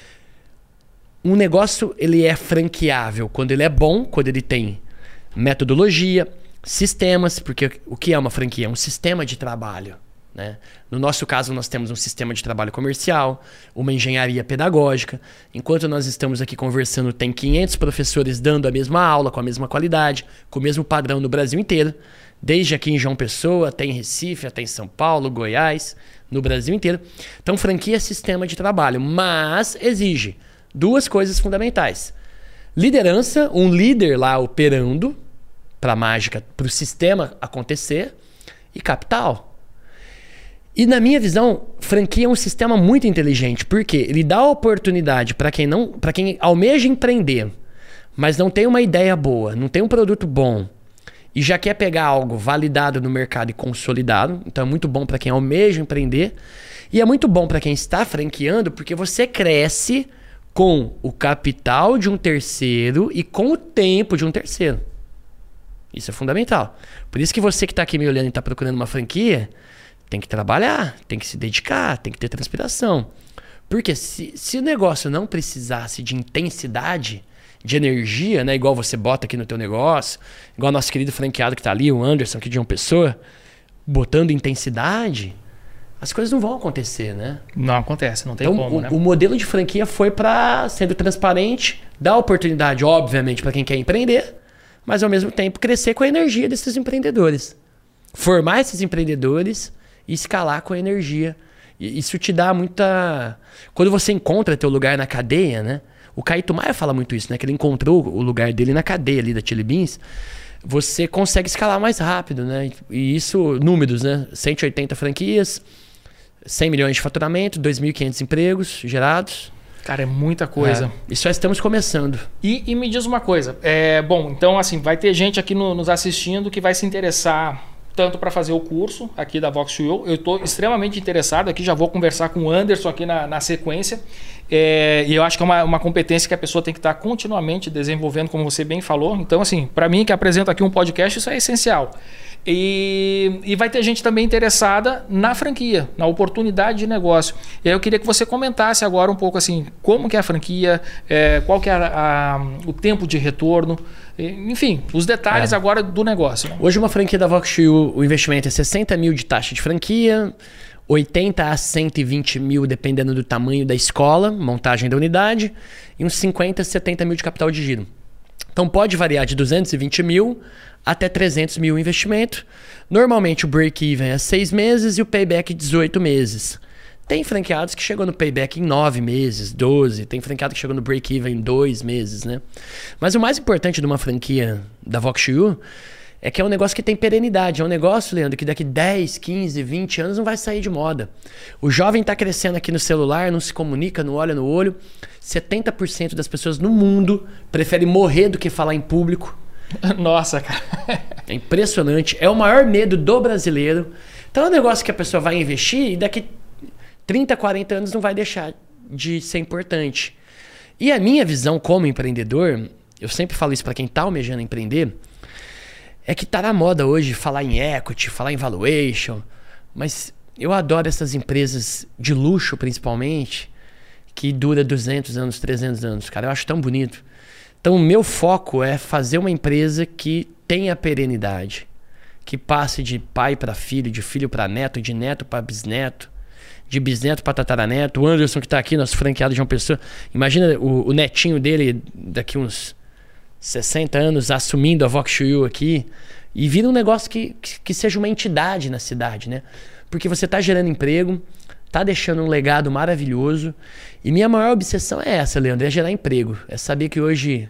[SPEAKER 4] Um negócio, ele é franqueável quando ele é bom, quando ele tem metodologia, sistemas, porque o que é uma franquia? É um sistema de trabalho, né? No nosso caso, nós temos um sistema de trabalho comercial, uma engenharia pedagógica. Enquanto nós estamos aqui conversando, tem 500 professores dando a mesma aula, com a mesma qualidade, com o mesmo padrão no Brasil inteiro. Desde aqui em João Pessoa, até em Recife, até em São Paulo, Goiás, no Brasil inteiro. Então, franquia é sistema de trabalho, mas exige 2 coisas fundamentais. Liderança, um líder lá operando para a mágica, para o sistema acontecer, e capital. E na minha visão, franquia é um sistema muito inteligente, porque ele dá oportunidade para quem almeja empreender, mas não tem uma ideia boa, não tem um produto bom, e já quer pegar algo validado no mercado e consolidado. Então é muito bom para quem almeja empreender, e é muito bom para quem está franqueando, porque você cresce com o capital de um terceiro e com o tempo de um terceiro. Isso é fundamental. Por isso que você que está aqui me olhando e está procurando uma franquia, tem que trabalhar, tem que se dedicar, tem que ter transpiração. Porque se o negócio não precisasse de intensidade, de energia, né, igual você bota aqui no teu negócio, igual nosso querido franqueado que está ali, o Anderson, aqui de uma pessoa, botando intensidade, as coisas não vão acontecer, né?
[SPEAKER 2] Não acontece, não tem
[SPEAKER 4] então,
[SPEAKER 2] como, né?
[SPEAKER 4] O modelo de franquia foi para sendo transparente, dar oportunidade, obviamente, para quem quer empreender, mas ao mesmo tempo crescer com a energia desses empreendedores. Formar esses empreendedores e escalar com a energia. E isso te dá muita... Quando você encontra teu lugar na cadeia, né? O Caíto Maia fala muito isso, né? Que ele encontrou o lugar dele na cadeia ali da Chili Beans. Você consegue escalar mais rápido, né? E isso, números, né? 180 franquias, 100 milhões de faturamento, 2.500 empregos gerados.
[SPEAKER 2] Cara, é muita coisa.
[SPEAKER 4] E só estamos começando.
[SPEAKER 2] E me diz uma coisa. Bom, então assim, vai ter gente aqui nos assistindo que vai se interessar tanto para fazer o curso aqui da Vox2U. Eu estou extremamente interessado aqui, já vou conversar com o Anderson aqui na sequência. E eu acho que é uma competência que a pessoa tem que estar continuamente desenvolvendo, como você bem falou. Então, assim, para mim que apresento aqui um podcast, isso é essencial. E vai ter gente também interessada na franquia, na oportunidade de negócio. E aí eu queria que você comentasse agora um pouco assim, como que é a franquia, qual que é o tempo de retorno, enfim, os detalhes agora do negócio. Né?
[SPEAKER 4] Hoje uma franquia da Vox2U, o investimento é 60 mil de taxa de franquia, 80 a 120 mil dependendo do tamanho da escola, montagem da unidade, e uns 50 a 70 mil de capital de giro. Então pode variar de 220 mil até 300 mil investimento. Normalmente o break-even é 6 meses e o payback 18 meses. Tem franqueados que chegam no payback em 9 meses, 12. Tem franqueado que chegou no break-even em 2 meses, né? Mas o mais importante de uma franquia da Vox2U é que é um negócio que tem perenidade. É um negócio, Leandro, que daqui 10, 15, 20 anos não vai sair de moda. O jovem está crescendo aqui no celular, não se comunica, não olha no olho. 70% das pessoas no mundo preferem morrer do que falar em público.
[SPEAKER 2] Nossa, cara.
[SPEAKER 4] É impressionante. É o maior medo do brasileiro. Então é um negócio que a pessoa vai investir e daqui 30, 40 anos não vai deixar de ser importante. E a minha visão como empreendedor, eu sempre falo isso para quem está almejando empreender, é que tá na moda hoje falar em equity, falar em valuation, mas eu adoro essas empresas de luxo principalmente, que dura 200 anos, 300 anos, cara, eu acho tão bonito. Então o meu foco é fazer uma empresa que tenha perenidade, que passe de pai para filho, de filho para neto, de neto para bisneto, de bisneto para tataraneto. O Anderson que tá aqui, nosso franqueado de uma pessoa, imagina o netinho dele daqui uns 60 anos assumindo a Vox2U aqui e vira um negócio que seja uma entidade na cidade, né? Porque você tá gerando emprego, tá deixando um legado maravilhoso. E minha maior obsessão é essa, Leandro, é gerar emprego. É saber que hoje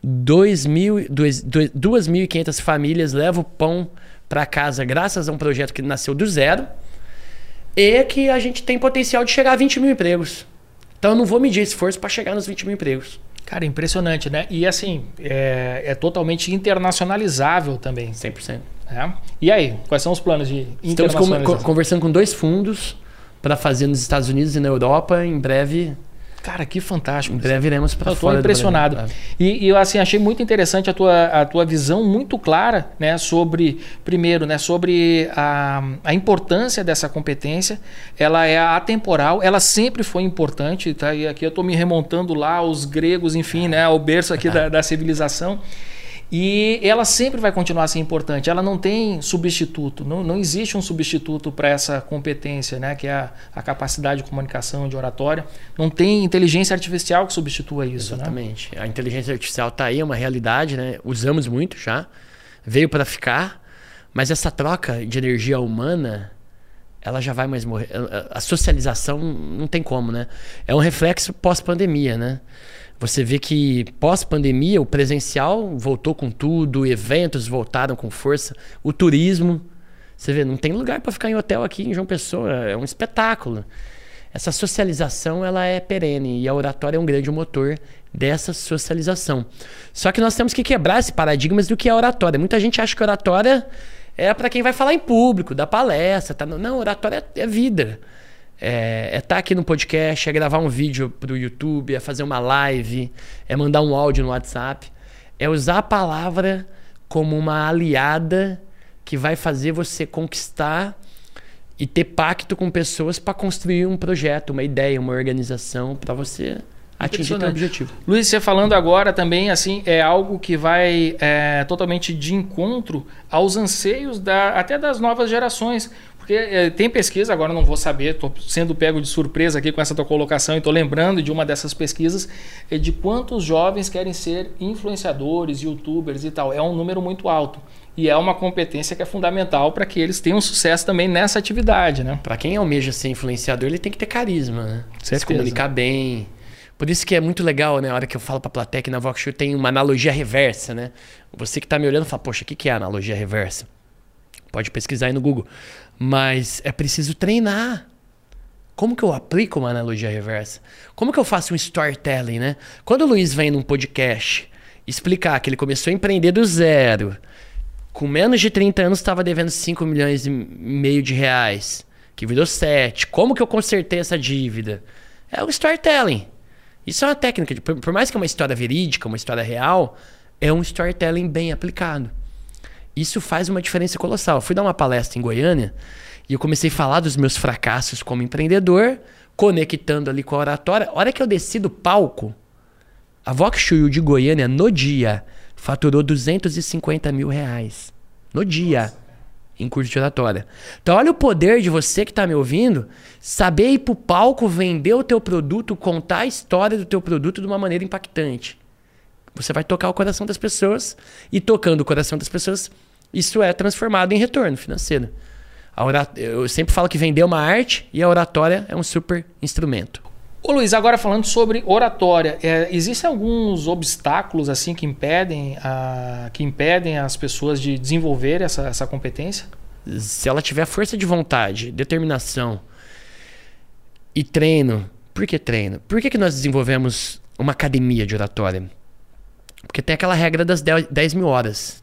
[SPEAKER 4] 2.500 famílias levam pão para casa graças a um projeto que nasceu do zero e que a gente tem potencial de chegar a 20 mil empregos. Então eu não vou medir esforço para chegar nos 20 mil empregos.
[SPEAKER 2] Cara, impressionante, né? E assim, é totalmente internacionalizável também.
[SPEAKER 4] 100%.
[SPEAKER 2] E aí, quais são os planos de internacionalização?
[SPEAKER 4] Estamos conversando com 2 fundos para fazer nos Estados Unidos e na Europa em breve.
[SPEAKER 2] Cara, que fantástico.
[SPEAKER 4] Em breve iremos para fora.
[SPEAKER 2] Eu estou impressionado. E eu assim, achei muito interessante a tua visão muito clara, né, sobre, primeiro, né, sobre a importância dessa competência. Ela é atemporal, ela sempre foi importante, tá? E aqui eu estou me remontando lá aos gregos, enfim, né, ao berço aqui da civilização. E ela sempre vai continuar a ser importante. Ela não tem substituto. Não existe um substituto para essa competência, né? Que é a capacidade de comunicação, de oratória. Não tem inteligência artificial que substitua isso.
[SPEAKER 4] Exatamente. Né? A inteligência artificial está aí, é uma realidade, né? Usamos muito já. Veio para ficar. Mas essa troca de energia humana, ela já vai mais morrer. A socialização não tem como, né? É um reflexo pós-pandemia, né? Você vê que pós-pandemia o presencial voltou com tudo, eventos voltaram com força, o turismo, você vê, não tem lugar para ficar em hotel aqui em João Pessoa, é um espetáculo. Essa socialização ela é perene e a oratória é um grande motor dessa socialização. Só que nós temos que quebrar esse paradigma do que é oratória. Muita gente acha que oratória é para quem vai falar em público, dar palestra. Tá? Não, oratória é vida. É estar aqui no podcast, é gravar um vídeo para o YouTube, é fazer uma live, é mandar um áudio no WhatsApp. É usar a palavra como uma aliada que vai fazer você conquistar e ter pacto com pessoas para construir um projeto, uma ideia, uma organização para você atingir o seu objetivo.
[SPEAKER 2] Luiz, você falando agora também, assim, é algo que vai totalmente de encontro aos anseios até das novas gerações. Porque tem pesquisa, agora não vou saber, estou sendo pego de surpresa aqui com essa tua colocação e estou lembrando de uma dessas pesquisas, de quantos jovens querem ser influenciadores, youtubers e tal. É um número muito alto. E é uma competência que é fundamental para que eles tenham sucesso também nessa atividade, né?
[SPEAKER 4] Para quem almeja ser influenciador, ele tem que ter carisma, né? Se comunicar bem. Por isso que é muito legal, né? A hora que eu falo para a plateia que na Vox Show tem uma analogia reversa, né? Você que está me olhando fala, poxa, o que é a analogia reversa? Pode pesquisar aí no Google. Mas é preciso treinar. Como que eu aplico uma analogia reversa? Como que eu faço um storytelling, né? Quando o Luiz vem num podcast explicar que ele começou a empreender do zero, com menos de 30 anos estava devendo 5,5 milhões de reais, que virou 7. Como que eu consertei essa dívida? É o storytelling. Isso é uma técnica. Por mais que é uma história verídica, uma história real, é um storytelling bem aplicado. Isso faz uma diferença colossal. Eu fui dar uma palestra em Goiânia e eu comecei a falar dos meus fracassos como empreendedor, conectando ali com a oratória. A hora que eu desci do palco, a Vox Show de Goiânia, no dia, faturou 250 mil reais. No dia. Nossa. Em curso de oratória. Então olha o poder de você que está me ouvindo, saber ir para o palco, vender o teu produto, contar a história do teu produto de uma maneira impactante. Você vai tocar o coração das pessoas e tocando o coração das pessoas, isso é transformado em retorno financeiro. Eu sempre falo que vender é uma arte e a oratória é um super instrumento.
[SPEAKER 2] Ô Luiz, agora falando sobre oratória, existem alguns obstáculos assim que impedem as pessoas de desenvolver essa competência?
[SPEAKER 4] Se ela tiver força de vontade, determinação e treino. Por que treino? Por que nós desenvolvemos uma academia de oratória? Porque tem aquela regra das 10 mil horas.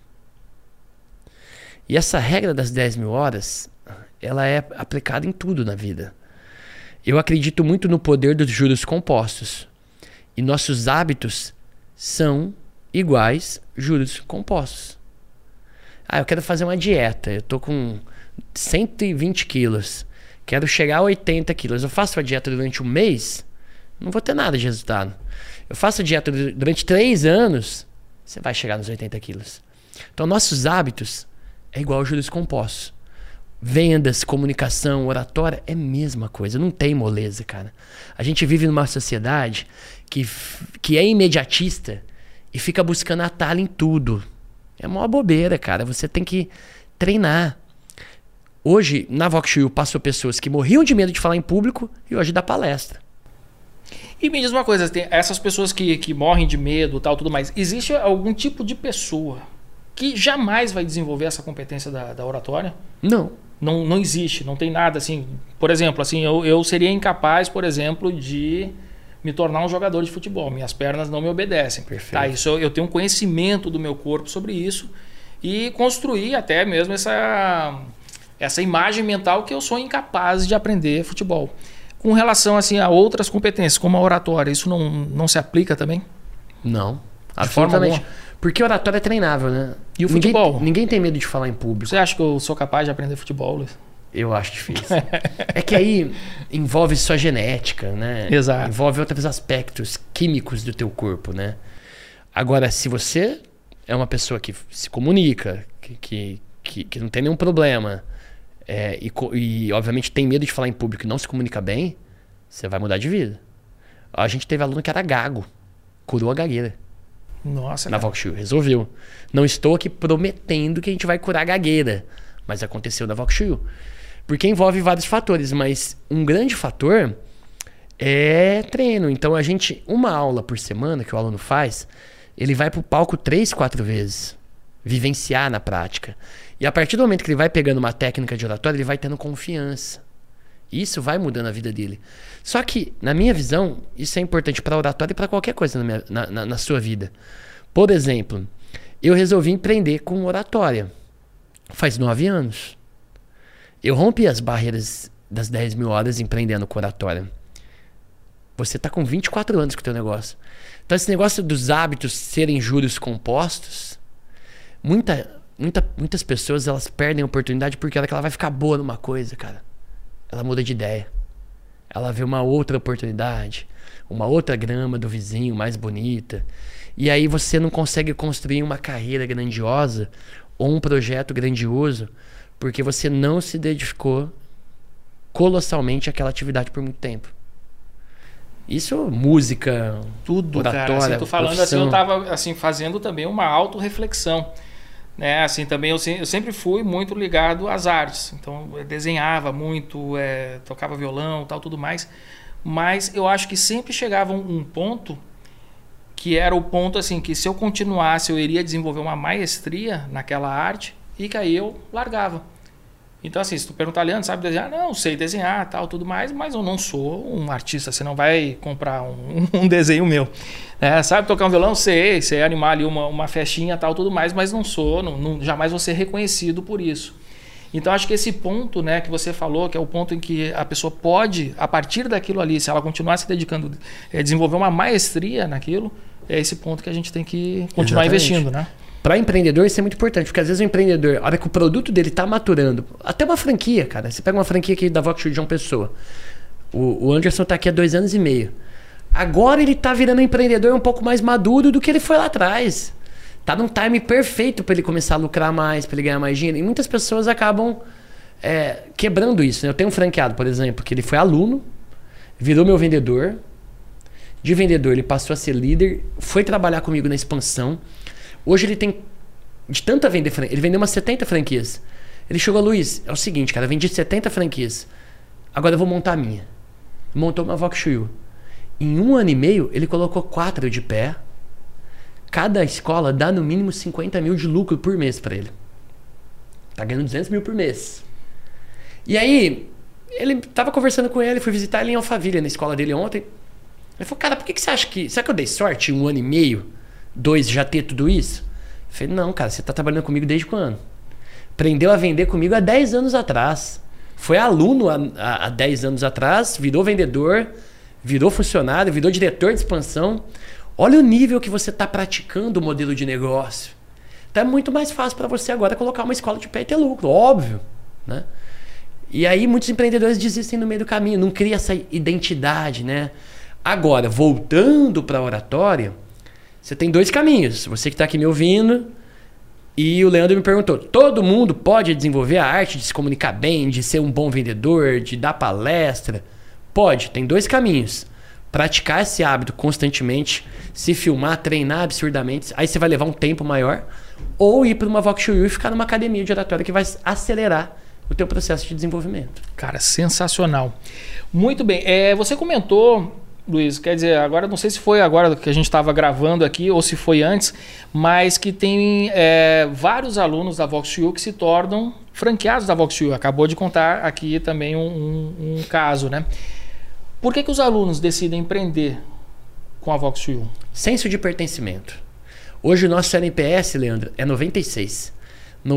[SPEAKER 4] E essa regra das 10 mil horas, ela é aplicada em tudo na vida. Eu acredito muito no poder dos juros compostos. E nossos hábitos são iguais juros compostos. Eu quero fazer uma dieta. Eu tô com 120 quilos. Quero chegar a 80 quilos. Eu faço a dieta durante um mês, não vou ter nada de resultado. Eu faço a dieta durante 3 anos, você vai chegar nos 80 quilos. Então, nossos hábitos é igual aos juros compostos. Vendas, comunicação, oratória é a mesma coisa. Não tem moleza, cara. A gente vive numa sociedade que é imediatista e fica buscando atalho em tudo. É uma bobeira, cara. Você tem que treinar. Hoje, na Vox Show, passou pessoas que morriam de medo de falar em público e hoje dá palestra.
[SPEAKER 2] E me diz uma coisa, tem essas pessoas que morrem de medo, tal, tudo mais, existe algum tipo de pessoa que jamais vai desenvolver essa competência da oratória? Não existe, não tem nada assim. Por exemplo, assim, eu seria incapaz, por exemplo, de me tornar um jogador de futebol. Minhas pernas não me obedecem.
[SPEAKER 4] Perfeito.
[SPEAKER 2] Tá, isso eu tenho um conhecimento do meu corpo sobre isso e construir até mesmo essa imagem mental que eu sou incapaz de aprender futebol. Com relação assim, a outras competências, como a oratória, isso não se aplica também?
[SPEAKER 4] Não, absolutamente. Porque oratória é treinável, né?
[SPEAKER 2] E o futebol?
[SPEAKER 4] Ninguém tem medo de falar em público.
[SPEAKER 2] Você acha que eu sou capaz de aprender futebol, Luiz?
[SPEAKER 4] Eu acho difícil. É que aí envolve sua genética, né?
[SPEAKER 2] Exato.
[SPEAKER 4] Envolve outros aspectos químicos do teu corpo, né? Agora, se você é uma pessoa que se comunica, que não tem nenhum problema, e obviamente tem medo de falar em público e não se comunica bem, você vai mudar de vida. A gente teve aluno que era gago, curou a gagueira.
[SPEAKER 2] Nossa,
[SPEAKER 4] na Volkswagen, resolveu. Não estou aqui prometendo que a gente vai curar a gagueira, mas aconteceu na Volkswagen. Porque envolve vários fatores, mas um grande fator é treino. Então uma aula por semana que o aluno faz, ele vai pro palco 3, 4 vezes, vivenciar na prática. E a partir do momento que ele vai pegando uma técnica de oratória, ele vai tendo confiança. Isso vai mudando a vida dele. Só que, na minha visão, isso é importante para oratória e para qualquer coisa na sua vida. Por exemplo, eu resolvi empreender com oratória. Faz 9 anos. Eu rompi as barreiras das 10 mil horas empreendendo com oratória. Você está com 24 anos com o teu negócio. Então, esse negócio dos hábitos serem juros compostos, muitas pessoas elas perdem a oportunidade porque ela vai ficar boa numa coisa, cara. Ela muda de ideia. Ela vê uma outra oportunidade, uma outra grama do vizinho mais bonita. E aí você não consegue construir uma carreira grandiosa ou um projeto grandioso porque você não se dedicou colossalmente àquela atividade por muito tempo. Isso, música,
[SPEAKER 2] tudo,
[SPEAKER 4] oratória,
[SPEAKER 2] cara. Assim, tô falando
[SPEAKER 4] profissão.
[SPEAKER 2] assim, eu tava assim, fazendo também uma autorreflexão. Né, assim, também eu sempre fui muito ligado às artes, então eu desenhava muito, tocava violão, tal, tudo mais, mas eu acho que sempre chegava um ponto que era o ponto assim, que se eu continuasse eu iria desenvolver uma maestria naquela arte e que aí eu largava. Então assim, se tu perguntar, Leandro, sabe desenhar? Não, sei desenhar, tal, tudo mais, mas eu não sou um artista, você não vai comprar um desenho meu. Sabe tocar um violão? Sei animar ali uma festinha, tal, tudo mais, mas não sou, jamais vou ser reconhecido por isso. Então acho que esse ponto, né, que você falou, que é o ponto em que a pessoa pode, a partir daquilo ali, se ela continuar se dedicando, desenvolver uma maestria naquilo, é esse ponto que a gente tem que continuar investindo, né?
[SPEAKER 4] Para empreendedor isso é muito importante, porque às vezes o empreendedor, a hora que o produto dele está maturando, até uma franquia, cara, você pega uma franquia aqui da Volkswagen de João Pessoa, o Anderson está aqui há 2 anos e meio, agora ele está virando um empreendedor um pouco mais maduro do que ele foi lá atrás, tá num time perfeito para ele começar a lucrar mais, para ele ganhar mais dinheiro, e muitas pessoas acabam quebrando isso, né? Eu tenho um franqueado, por exemplo, que ele foi aluno, virou meu vendedor, de vendedor ele passou a ser líder, foi trabalhar comigo na expansão. Hoje ele tem, de tanta vender franquia, ele vendeu umas 70 franquias. Ele chegou, Luiz, é o seguinte, cara, eu vendi 70 franquias. Agora eu vou montar a minha. Montou uma Volkswagen. Em 1 ano e meio, ele colocou 4 de pé. Cada escola dá no mínimo 50 mil de lucro por mês para ele. Tá ganhando 200 mil por mês. E aí, ele tava conversando com ele, fui visitar ele em Alphaville, na escola dele ontem. Ele falou, cara, por que você acha que... Será que eu dei sorte em 1 ano e meio? 2 já ter tudo isso? Eu falei, não, cara, você tá trabalhando comigo desde quando? Aprendeu a vender comigo há 10 anos atrás. Foi aluno há 10 anos atrás, virou vendedor, virou funcionário, virou diretor de expansão. Olha o nível que você tá praticando o modelo de negócio. Então é muito mais fácil para você agora colocar uma escola de pé e ter lucro, óbvio, né? E aí muitos empreendedores desistem no meio do caminho, não cria essa identidade, né? Agora, voltando para a oratória, você tem 2 caminhos. Você que está aqui me ouvindo e o Leandro me perguntou, todo mundo pode desenvolver a arte de se comunicar bem, de ser um bom vendedor, de dar palestra? Pode, tem 2 caminhos. Praticar esse hábito constantemente, se filmar, treinar absurdamente, aí você vai levar um tempo maior, ou ir para uma Volkswagen e ficar numa academia de oratória que vai acelerar o teu processo de desenvolvimento.
[SPEAKER 2] Cara, sensacional. Muito bem. Você comentou, Luiz, quer dizer, agora não sei se foi agora que a gente estava gravando aqui ou se foi antes, mas que tem vários alunos da Volkswagen que se tornam franqueados da Volkswagen. Acabou de contar aqui também um caso, né? Por que os alunos decidem empreender com a Volkswagen?
[SPEAKER 4] Senso de pertencimento. Hoje o nosso NPS, Leandro, é 96.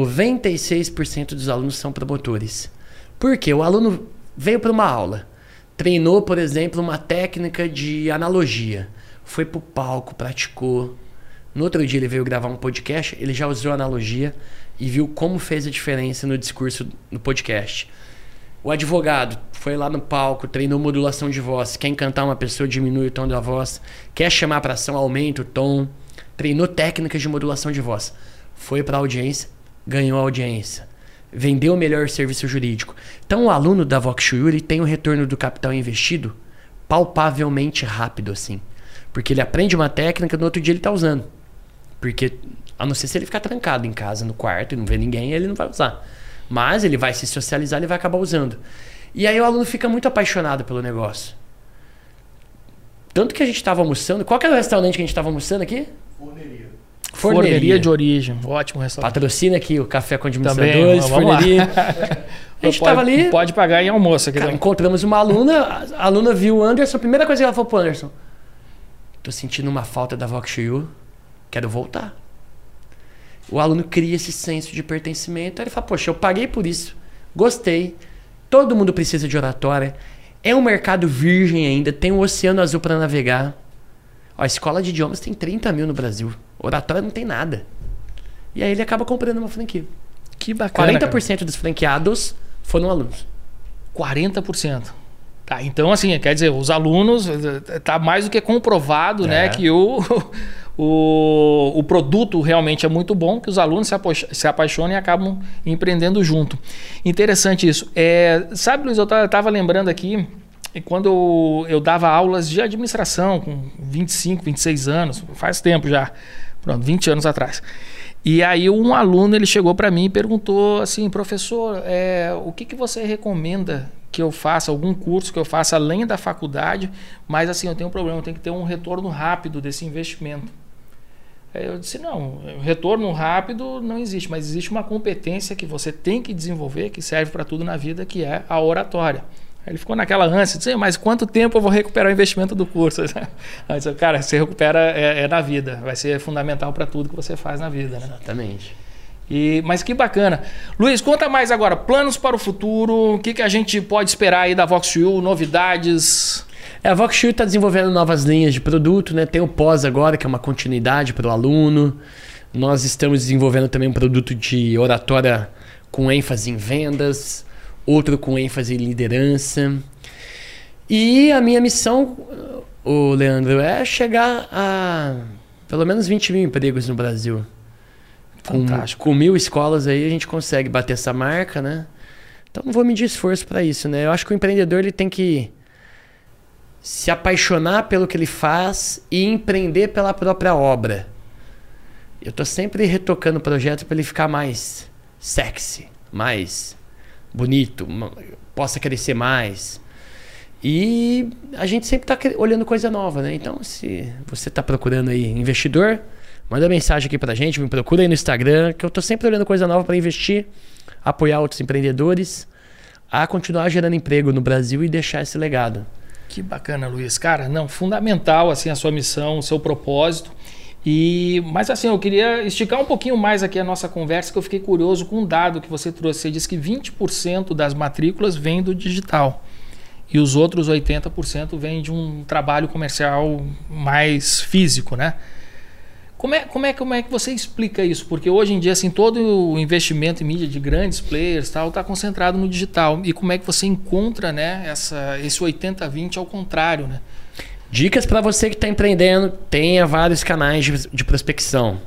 [SPEAKER 4] 96% dos alunos são promotores. Por quê? O aluno veio para uma aula, treinou, por exemplo, uma técnica de analogia. Foi pro palco, praticou. No outro dia ele veio gravar um podcast, ele já usou analogia e viu como fez a diferença no discurso no podcast. O advogado foi lá no palco, treinou modulação de voz. Quer encantar uma pessoa, diminui o tom da voz. Quer chamar para ação, aumenta o tom. Treinou técnicas de modulação de voz. Foi para a audiência, ganhou a audiência. Vendeu o melhor serviço jurídico. Então o aluno da Voxur tem o retorno do capital investido palpavelmente rápido, assim. Porque ele aprende uma técnica, no outro dia ele está usando. Porque, a não ser se ele ficar trancado em casa, no quarto, e não vê ninguém, ele não vai usar. Mas ele vai se socializar, ele vai acabar usando. E aí o aluno fica muito apaixonado pelo negócio. Tanto que a gente estava almoçando... Qual que era o restaurante que a gente estava almoçando aqui?
[SPEAKER 2] Forneria de Origem. Ótimo restaurante.
[SPEAKER 4] Patrocina aqui o Café com Administradores, Forneria. A gente estava ali...
[SPEAKER 2] Pode pagar em almoço aqui.
[SPEAKER 4] Cara, encontramos uma aluna, a aluna viu o Anderson, a primeira coisa que ela falou pro Anderson: tô sentindo uma falta da Voxur, quero voltar. O aluno cria esse senso de pertencimento. Aí ele fala, poxa, eu paguei por isso, gostei, todo mundo precisa de oratória, é um mercado virgem ainda, tem um oceano azul para navegar. Ó, a escola de idiomas tem 30 mil no Brasil, oratória não tem nada. E aí ele acaba comprando uma franquia.
[SPEAKER 2] Que bacana.
[SPEAKER 4] 40% dos franqueados foram alunos.
[SPEAKER 2] 40%. Tá, então assim, quer dizer, os alunos, tá mais do que comprovado, né, que o produto realmente é muito bom, que os alunos se apaixonam e acabam empreendendo junto. Interessante isso. Sabe, Luiz, eu estava lembrando aqui, quando eu dava aulas de administração, com 25, 26 anos, faz tempo já, pronto, 20 anos atrás. E aí um aluno, ele chegou para mim e perguntou assim, professor, o que você recomenda que eu faça, algum curso que eu faça além da faculdade, mas assim, eu tenho um problema, eu tenho que ter um retorno rápido desse investimento. Aí eu disse, não, retorno rápido não existe, mas existe uma competência que você tem que desenvolver, que serve para tudo na vida, que é a oratória. Aí ele ficou naquela ânsia, disse, mas quanto tempo eu vou recuperar o investimento do curso? Aí eu disse, cara, você recupera na vida, vai ser fundamental para tudo que você faz na vida, né?
[SPEAKER 4] Exatamente.
[SPEAKER 2] Mas que bacana. Luiz, conta mais agora, planos para o futuro, o que a gente pode esperar aí da Voxur, novidades?
[SPEAKER 4] A Voxur está desenvolvendo novas linhas de produto, né? Tem o pós agora, que é uma continuidade para o aluno. Nós estamos desenvolvendo também um produto de oratória com ênfase em vendas, outro com ênfase em liderança. E a minha missão, Leandro, é chegar a pelo menos 20 mil empregos no Brasil.
[SPEAKER 2] Fantástico.
[SPEAKER 4] Com 1.000 escolas aí a gente consegue bater essa marca, né? Então não vou medir esforço para isso, né? Eu acho que o empreendedor ele tem que se apaixonar pelo que ele faz e empreender pela própria obra. Eu tô sempre retocando o projeto para ele ficar mais sexy, mais bonito, possa crescer mais. E a gente sempre tá olhando coisa nova, né? Então, se você tá procurando aí investidor, manda mensagem aqui pra gente, me procura aí no Instagram, que eu tô sempre olhando coisa nova para investir, apoiar outros empreendedores, a continuar gerando emprego no Brasil e deixar esse legado.
[SPEAKER 2] Que bacana, Luiz. Cara, não, fundamental assim a sua missão, o seu propósito. Mas assim, eu queria esticar um pouquinho mais aqui a nossa conversa, que eu fiquei curioso com um dado que você trouxe. Você disse que 20% das matrículas vêm do digital e os outros 80% vêm de um trabalho comercial mais físico, né? Como é que você explica isso? Porque hoje em dia, assim, todo o investimento em mídia de grandes players está concentrado no digital. E como é que você encontra, né, esse 80-20 ao contrário, né?
[SPEAKER 4] Dicas para você que está empreendendo, tenha vários canais de prospecção.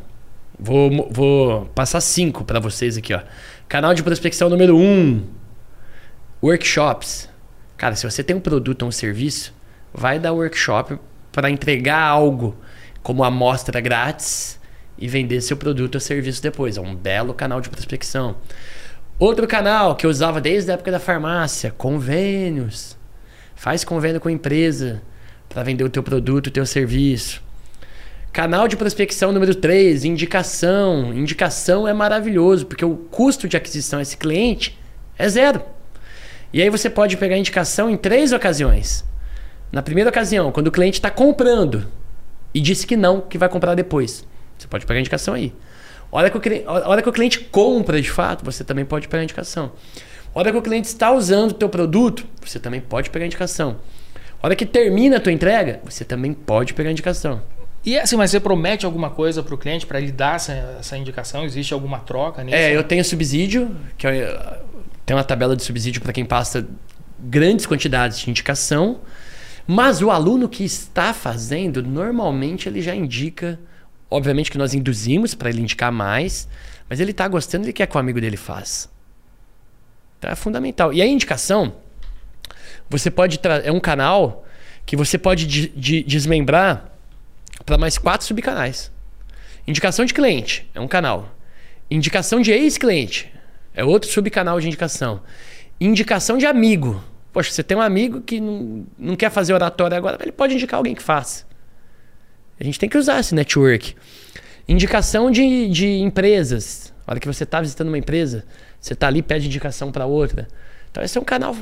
[SPEAKER 4] Vou passar 5 para vocês aqui, ó. Canal de prospecção número 1, workshops. Cara, se você tem um produto ou um serviço, vai dar workshop para entregar algo como amostra grátis e vender seu produto ou serviço depois. É um belo canal de prospecção. Outro canal que eu usava desde a época da farmácia, convênios. Faz convênio com a empresa para vender o teu produto, o teu serviço. Canal de prospecção número 3, indicação. Indicação é maravilhoso, porque o custo de aquisição desse cliente é 0. E aí você pode pegar a indicação em 3 ocasiões. Na primeira ocasião, quando o cliente está comprando e disse que não, que vai comprar depois, você pode pegar a indicação aí. A hora que o cliente compra de fato, você também pode pegar a indicação. A hora que o cliente está usando o teu produto, você também pode pegar indicação. A hora que termina a tua entrega, você também pode pegar indicação.
[SPEAKER 2] E assim, mas você promete alguma coisa para o cliente para ele dar essa indicação? Existe alguma troca nisso?
[SPEAKER 4] Eu tenho subsídio, tem uma tabela de subsídio para quem passa grandes quantidades de indicação, mas o aluno que está fazendo, normalmente ele já indica, obviamente que nós induzimos para ele indicar mais, mas ele está gostando, ele quer que o amigo dele faça. Então é fundamental. E a indicação, você pode é um canal que você pode desmembrar para mais 4 subcanais. Indicação de cliente é um canal. Indicação de ex-cliente é outro subcanal de indicação. Indicação de amigo. Poxa, você tem um amigo que não quer fazer oratória agora, ele pode indicar alguém que faça. A gente tem que usar esse network. Indicação de empresas. A hora que você está visitando uma empresa, você está ali, pede indicação para outra. Então esse é um canal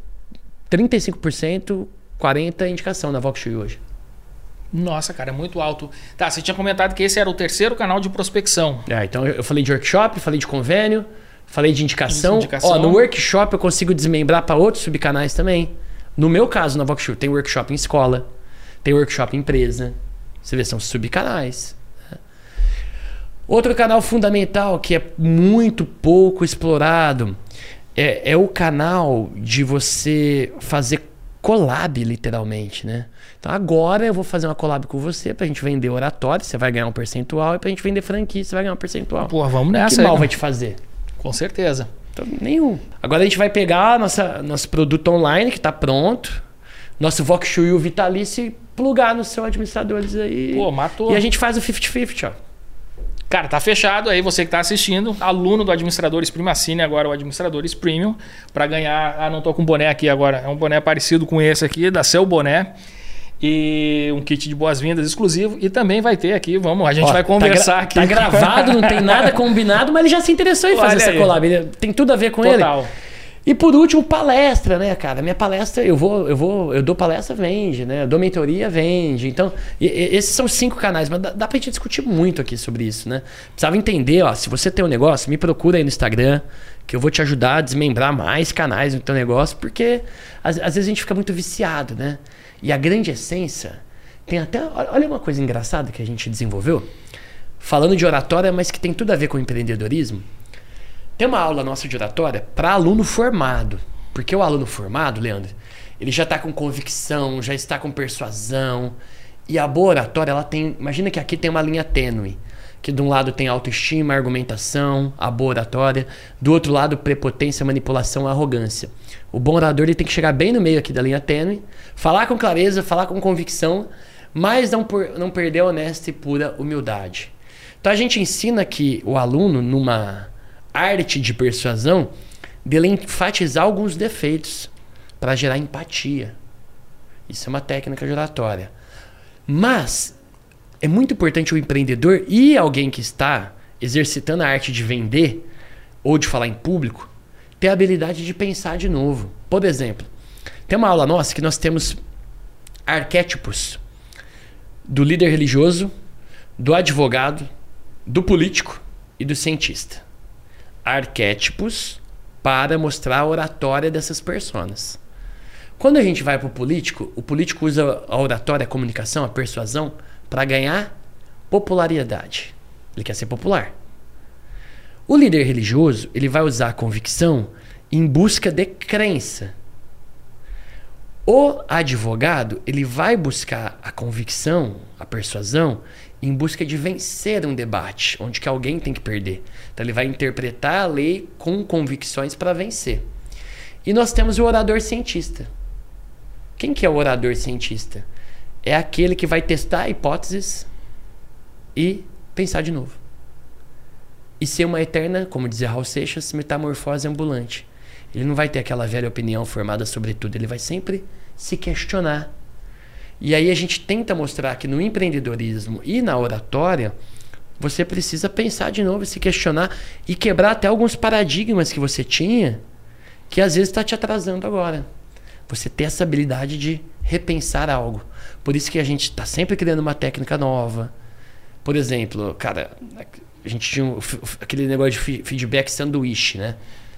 [SPEAKER 4] 35%, 40% indicação na Voxshui hoje.
[SPEAKER 2] Nossa, cara, é muito alto. Tá, você tinha comentado que esse era o terceiro canal de prospecção.
[SPEAKER 4] Então eu falei de workshop, falei de convênio, falei de indicação. No workshop eu consigo desmembrar para outros subcanais também. No meu caso, na Voxshui, tem workshop em escola, tem workshop em empresa. Você vê, são subcanais. Outro canal fundamental que é muito pouco explorado é o canal de você fazer collab, literalmente, né? Então agora eu vou fazer uma collab com você pra gente vender oratório, você vai ganhar um percentual, e pra gente vender franquia, você vai ganhar um percentual.
[SPEAKER 2] Pô, vamos nessa.
[SPEAKER 4] Que mal vai te fazer?
[SPEAKER 2] Com certeza.
[SPEAKER 4] Então, nenhum. Agora a gente vai pegar nosso produto online que tá pronto, nosso Voxshui Vitalício e plugar no seu administradores aí.
[SPEAKER 2] Pô, matou.
[SPEAKER 4] E a gente faz o 50-50, ó.
[SPEAKER 2] Cara, tá fechado aí, você que tá assistindo, aluno do Administradores Premium, assine agora o Administradores Premium para ganhar, não tô com boné aqui agora, é um boné parecido com esse aqui, da Seu Boné, e um kit de boas-vindas exclusivo, e também vai ter aqui, a gente vai conversar aqui.
[SPEAKER 4] Tá gravado, não tem nada combinado, mas ele já se interessou em fazer essa collab, tem tudo a ver com ele.
[SPEAKER 2] Total.
[SPEAKER 4] E por último, palestra, né, cara? Minha palestra, eu dou palestra, vende, né? Eu dou mentoria, vende. Então, esses são 5 canais, mas dá pra gente discutir muito aqui sobre isso, né? Precisava entender, ó, se você tem um negócio, me procura aí no Instagram, que eu vou te ajudar a desmembrar mais canais no teu negócio, porque às vezes a gente fica muito viciado, né? E a grande essência, tem até, olha uma coisa engraçada que a gente desenvolveu, falando de oratória, mas que tem tudo a ver com empreendedorismo. Tem uma aula nossa de oratória para aluno formado. Porque o aluno formado, Leandro, ele já está com convicção, já está com persuasão. E a boa oratória, ela tem... Imagina que aqui tem uma linha tênue. Que de um lado tem autoestima, argumentação, a boa oratória. Do outro lado, prepotência, manipulação, arrogância. O bom orador ele tem que chegar bem no meio aqui da linha tênue, falar com clareza, falar com convicção, mas não perder a honesta e pura humildade. Então a gente ensina que o aluno, numa arte de persuasão, dele enfatizar alguns defeitos para gerar empatia. Isso é uma técnica de oratória. Mas é muito importante o empreendedor e alguém que está exercitando a arte de vender ou de falar em público ter a habilidade de pensar de novo. Por exemplo, tem uma aula nossa que nós temos arquétipos do líder religioso, do advogado, do político e do cientista. Arquétipos para mostrar a oratória dessas pessoas. Quando a gente vai para o político usa a oratória, a comunicação, a persuasão para ganhar popularidade. Ele quer ser popular. O líder religioso, ele vai usar a convicção em busca de crença. O advogado, ele vai buscar a convicção, a persuasão, em busca de vencer um debate, onde que alguém tem que perder. Então ele vai interpretar a lei com convicções para vencer. E nós temos o orador cientista. Quem que é o orador cientista? É aquele que vai testar hipóteses e pensar de novo. E ser uma eterna, como dizia Raul Seixas, metamorfose ambulante. Ele não vai ter aquela velha opinião formada sobre tudo, ele vai sempre se questionar. E aí a gente tenta mostrar que no empreendedorismo e na oratória, você precisa pensar de novo, se questionar e quebrar até alguns paradigmas que você tinha, que às vezes está te atrasando agora. Você ter essa habilidade de repensar algo. Por isso que a gente está sempre criando uma técnica nova. Por exemplo, cara, a gente tinha aquele negócio de feedback sanduíche, né?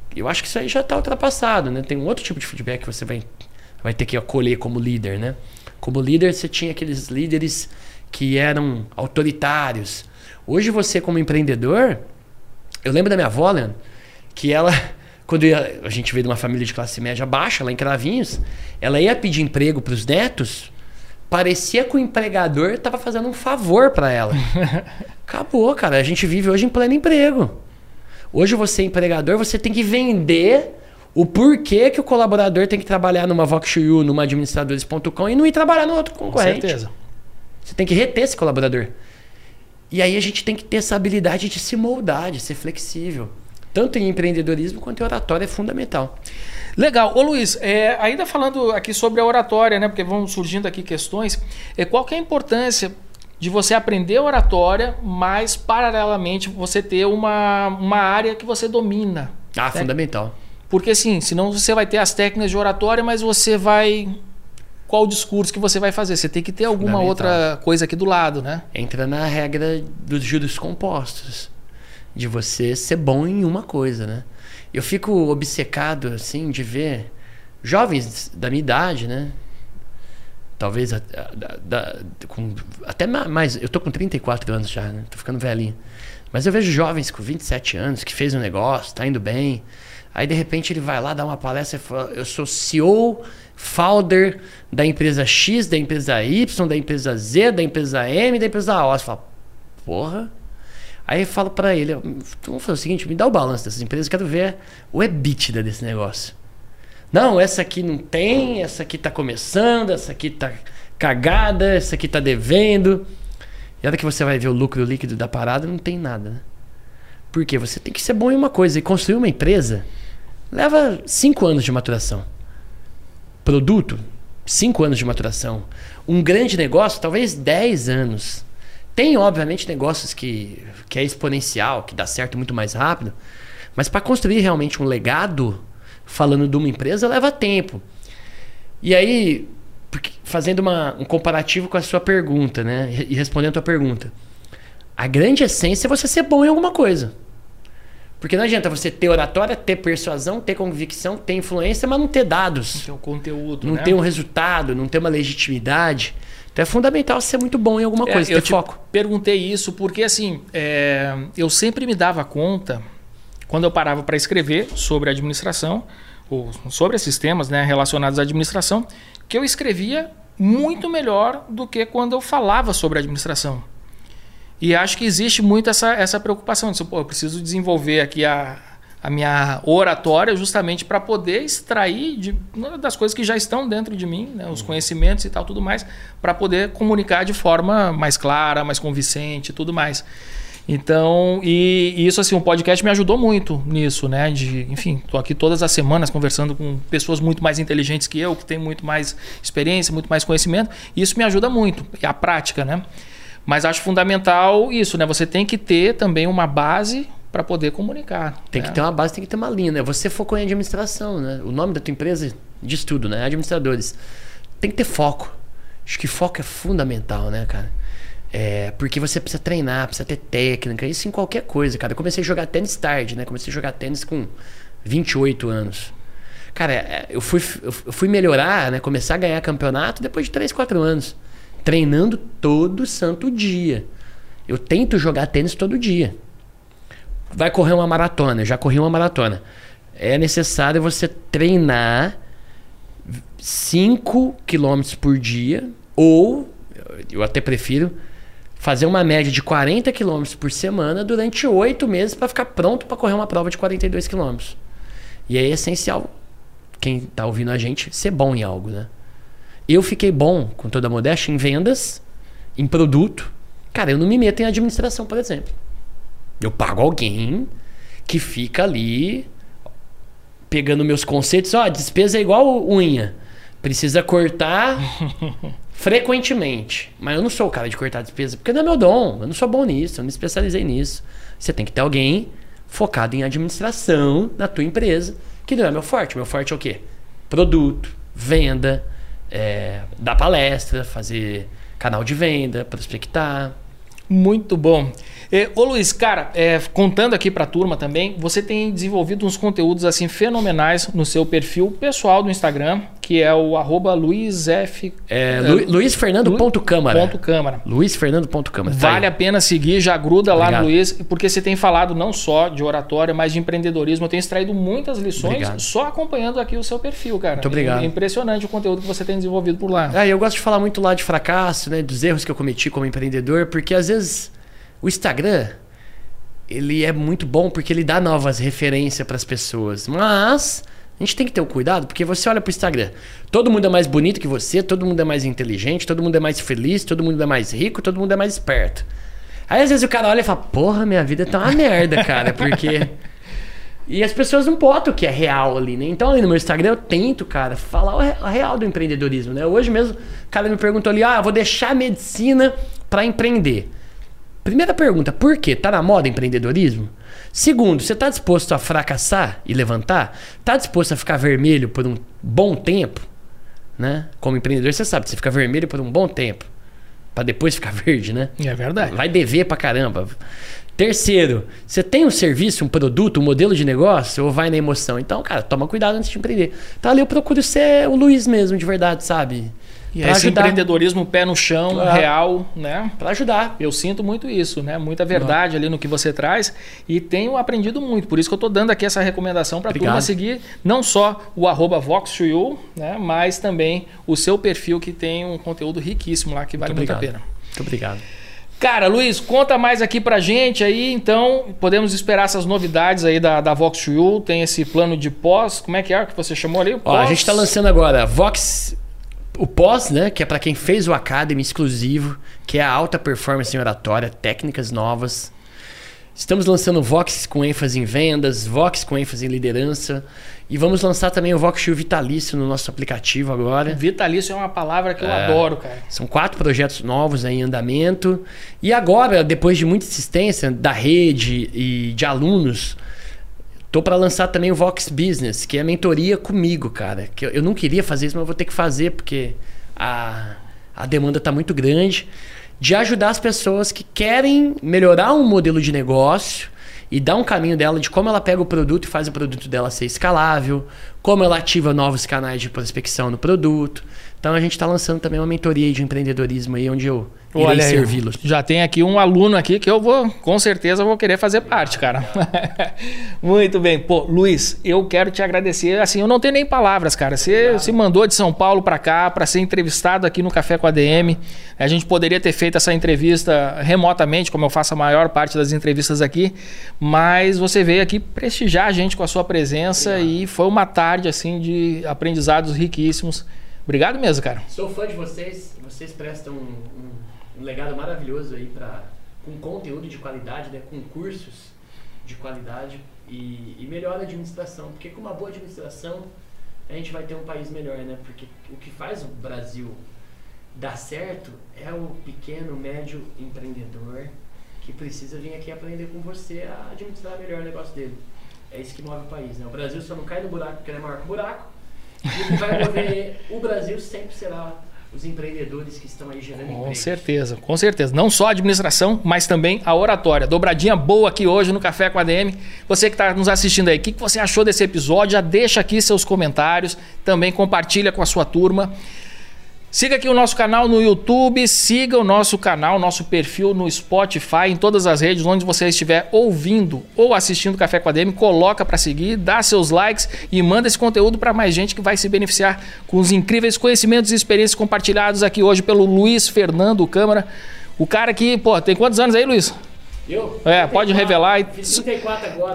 [SPEAKER 4] Eu acho que isso aí já está ultrapassado, né? Tem um outro tipo de feedback que você vai ter que acolher como líder, né? Como líder, você tinha aqueles líderes que eram autoritários. Hoje você, como empreendedor... Eu lembro da minha avó, Leandro, que ela... Quando a gente veio de uma família de classe média baixa, lá em Cravinhos, ela ia pedir emprego para os netos, parecia que o empregador estava fazendo um favor para ela. Acabou, cara. A gente vive hoje em pleno emprego. Hoje você, empregador, você tem que vender o porquê que o colaborador tem que trabalhar numa Vox.yu, numa administradores.com e não ir trabalhar no outro concorrente.
[SPEAKER 2] Com certeza.
[SPEAKER 4] Você tem que reter esse colaborador. E aí a gente tem que ter essa habilidade de se moldar, de ser flexível. Tanto em empreendedorismo quanto em oratória é fundamental.
[SPEAKER 2] Legal. Ô Luiz, ainda falando aqui sobre a oratória, né? Porque vão surgindo aqui questões. Qual que é a importância de você aprender oratória, mas paralelamente você ter uma área que você domina?
[SPEAKER 4] Ah, né? Fundamental.
[SPEAKER 2] Porque assim, senão você vai ter as técnicas de oratória, mas você vai... Qual o discurso que você vai fazer? Você tem que ter alguma outra coisa aqui do lado, né?
[SPEAKER 4] Entra na regra dos juros compostos. De você ser bom em uma coisa, né? Eu fico obcecado, assim, de ver jovens da minha idade, né? Talvez até mais. Eu tô com 34 anos já, né? Tô ficando velhinho. Mas eu vejo jovens com 27 anos que fez um negócio, tá indo bem. Aí, de repente, ele vai lá dar uma palestra e fala: eu sou CEO, founder da empresa X, da empresa Y, da empresa Z, da empresa M, da empresa O. Você fala: porra... Aí eu falo pra ele, vamos fazer o seguinte, me dá o balanço dessas empresas, eu quero ver o EBITDA desse negócio. Não, essa aqui não tem, essa aqui tá começando, essa aqui tá cagada, essa aqui tá devendo. E a hora que você vai ver o lucro líquido da parada, não tem nada, né? Por quê? Você tem que ser bom em uma coisa. E construir uma empresa leva 5 anos de maturação. Produto, 5 anos de maturação. Um grande negócio, talvez 10 anos. Tem, obviamente, negócios que é exponencial, que dá certo muito mais rápido. Mas para construir realmente um legado, falando de uma empresa, leva tempo. E aí, fazendo um comparativo com a sua pergunta, né? E respondendo a tua pergunta. A grande essência é você ser bom em alguma coisa. Porque não adianta você ter oratória, ter persuasão, ter convicção, ter influência, mas não ter dados.
[SPEAKER 2] Não ter um conteúdo,
[SPEAKER 4] não ter um resultado, não ter uma legitimidade. Então é fundamental ser muito bom em alguma coisa, ter foco.
[SPEAKER 2] Perguntei isso porque assim, eu sempre me dava conta, quando eu parava para escrever sobre administração, ou sobre esses temas, né, relacionados à administração, que eu escrevia muito melhor do que quando eu falava sobre administração. E acho que existe muito essa preocupação. Eu preciso desenvolver aqui a minha oratória justamente para poder extrair das coisas que já estão dentro de mim, né, os conhecimentos e tal, tudo mais, para poder comunicar de forma mais clara, mais convincente e tudo mais. Então, e isso assim, o podcast me ajudou muito nisso, né? Enfim, estou aqui todas as semanas conversando com pessoas muito mais inteligentes que eu, que têm muito mais experiência, muito mais conhecimento, e isso me ajuda muito, e a prática, né? Mas acho fundamental isso, né? Você tem que ter também uma base para poder comunicar.
[SPEAKER 4] Tem que ter uma base, tem que ter uma linha, né? Você focou em administração, né? O nome da tua empresa diz tudo, né? Administradores. Tem que ter foco. Acho que foco é fundamental, né, cara? Porque você precisa treinar, precisa ter técnica, isso em qualquer coisa, cara. Eu comecei a jogar tênis tarde, né? Comecei a jogar tênis com 28 anos. Cara, eu fui melhorar, né? Começar a ganhar campeonato depois de 3, 4 anos. Treinando todo santo dia. Eu tento jogar tênis todo dia. Vai correr uma maratona, eu já corri uma maratona. É necessário você treinar 5 km por dia, ou, eu até prefiro, fazer uma média de 40 km por semana durante 8 meses para ficar pronto para correr uma prova de 42 km. E é essencial, quem está ouvindo a gente, ser bom em algo, né? Eu fiquei bom, com toda a modéstia, em vendas, em produto. Cara, eu não me meto em administração, por exemplo. Eu pago alguém que fica ali pegando meus conceitos. Ó, despesa é igual unha. Precisa cortar frequentemente. Mas eu não sou o cara de cortar despesa, porque não é meu dom. Eu não sou bom nisso, eu não me especializei nisso. Você tem que ter alguém focado em administração na tua empresa, que não é meu forte. Meu forte é o quê? Produto, venda, dar palestra, fazer canal de venda, prospectar.
[SPEAKER 2] Muito bom. Ô Luiz, cara, contando aqui pra turma também, você tem desenvolvido uns conteúdos assim fenomenais no seu perfil pessoal do Instagram, que é o @luizf...
[SPEAKER 4] luizfernando.câmara.
[SPEAKER 2] luizfernando.câmara. Vale a pena seguir, já gruda lá no Luiz, porque você tem falado não só de oratória, mas de empreendedorismo. Eu tenho extraído muitas lições só acompanhando aqui o seu perfil, cara.
[SPEAKER 4] Muito obrigado.
[SPEAKER 2] É impressionante o conteúdo que você tem desenvolvido por lá.
[SPEAKER 4] Eu gosto de falar muito lá de fracasso, né, dos erros que eu cometi como empreendedor, porque às vezes o Instagram, ele é muito bom porque ele dá novas referências para as pessoas, mas a gente tem que ter um cuidado, porque você olha pro Instagram, todo mundo é mais bonito que você, todo mundo é mais inteligente, todo mundo é mais feliz, todo mundo é mais rico, todo mundo é mais esperto. Aí às vezes o cara olha e fala, porra, minha vida tá uma merda, cara, porque... E as pessoas não botam o que é real ali, né? Então ali no meu Instagram eu tento, cara, falar o real do empreendedorismo, né? Hoje mesmo o cara me perguntou ali, eu vou deixar a medicina para empreender. Primeira pergunta, por quê? Tá na moda empreendedorismo? Segundo, você tá disposto a fracassar e levantar? Tá disposto a ficar vermelho por um bom tempo? Né? Como empreendedor, você sabe, você fica vermelho por um bom tempo. Pra depois ficar verde, né?
[SPEAKER 2] É verdade.
[SPEAKER 4] Vai dever pra caramba. Terceiro, você tem um serviço, um produto, um modelo de negócio ou vai na emoção? Então, cara, toma cuidado antes de empreender. Então ali eu procuro ser o Luiz mesmo, de verdade, sabe?
[SPEAKER 2] E esse empreendedorismo pé no chão, real, né?
[SPEAKER 4] Para ajudar.
[SPEAKER 2] Eu sinto muito isso, né? Muita verdade ali no que você traz e tenho aprendido muito. Por isso que eu tô dando aqui essa recomendação para a turma seguir não só o @Vox2U, né? Mas também o seu perfil que tem um conteúdo riquíssimo lá que vale muito a pena.
[SPEAKER 4] Muito obrigado.
[SPEAKER 2] Cara, Luiz, conta mais aqui pra gente aí, então podemos esperar essas novidades aí da Vox2U, tem esse plano de pós, como é que você chamou ali?
[SPEAKER 4] A gente tá lançando agora o pós, né, que é para quem fez o Academy exclusivo, que é a alta performance em oratória, técnicas novas. Estamos lançando Vox com ênfase em vendas, Vox com ênfase em liderança. E vamos lançar também o Vox2U Vitalício no nosso aplicativo agora.
[SPEAKER 2] Vitalício é uma palavra que eu adoro, cara.
[SPEAKER 4] São 4 projetos novos aí em andamento. E agora, depois de muita insistência da rede e de alunos, tô para lançar também o Vox Business, que é mentoria comigo, cara. Que eu não queria fazer isso, mas eu vou ter que fazer porque a demanda tá muito grande. De ajudar as pessoas que querem melhorar um modelo de negócio e dar um caminho dela de como ela pega o produto e faz o produto dela ser escalável, como ela ativa novos canais de prospecção no produto. Então a gente está lançando também uma mentoria de empreendedorismo aí, onde eu irei servi-los.
[SPEAKER 2] Já tem aqui um aluno aqui que eu vou, com certeza, vou querer fazer parte, cara. Muito bem. Pô, Luiz, eu quero te agradecer. Assim, eu não tenho nem palavras, cara. Você se mandou de São Paulo para cá para ser entrevistado aqui no Café com a ADM. A gente poderia ter feito essa entrevista remotamente, como eu faço a maior parte das entrevistas aqui, mas você veio aqui prestigiar a gente com a sua presença e foi uma tarde assim de aprendizados riquíssimos. Obrigado mesmo, cara.
[SPEAKER 4] Sou fã de vocês. Vocês prestam um legado maravilhoso aí com conteúdo de qualidade, né? Com cursos de qualidade e melhor administração. Porque com uma boa administração a gente vai ter um país melhor, né? Porque o que faz o Brasil dar certo é o pequeno, médio empreendedor que precisa vir aqui aprender com você a administrar melhor o negócio dele. É isso que move o país, né? O Brasil só não cai no buraco porque ele é maior que o buraco. E o que vai mover o Brasil sempre será os empreendedores que estão aí gerando empregos.
[SPEAKER 2] Com certeza. Não só a administração, mas também a oratória. Dobradinha boa aqui hoje no Café com a ADM. Você que está nos assistindo aí, o que você achou desse episódio? Já deixa aqui seus comentários. Também compartilha com a sua turma. Siga aqui o nosso canal no YouTube, siga o nosso canal, nosso perfil no Spotify, em todas as redes onde você estiver ouvindo ou assistindo Café com a ADM, coloca para seguir, dá seus likes e manda esse conteúdo para mais gente que vai se beneficiar com os incríveis conhecimentos e experiências compartilhados aqui hoje pelo Luiz Fernando Câmara. O cara que, tem quantos anos aí, Luiz?
[SPEAKER 4] Eu?
[SPEAKER 2] Pode revelar.
[SPEAKER 4] Fiz 34 agora.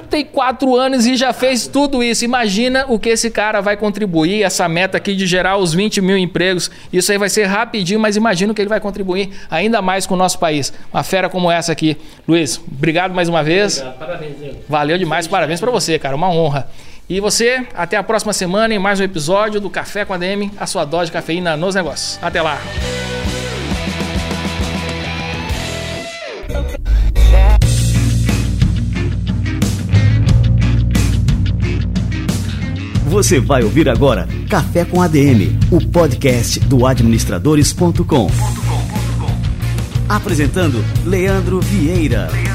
[SPEAKER 2] 34 anos e já fez tudo isso. Imagina o que esse cara vai contribuir, essa meta aqui de gerar os 20 mil empregos. Isso aí vai ser rapidinho, mas imagina o que ele vai contribuir ainda mais com o nosso país. Uma fera como essa aqui. Luiz, obrigado mais uma vez.
[SPEAKER 4] Obrigado, parabéns.
[SPEAKER 2] Valeu demais, parabéns para você, cara. Uma honra. E você, até a próxima semana em mais um episódio do Café com a ADM, a sua dose de cafeína nos negócios. Até lá.
[SPEAKER 1] Você vai ouvir agora Café com ADM, o podcast do administradores.com. Apresentando Leandro Vieira.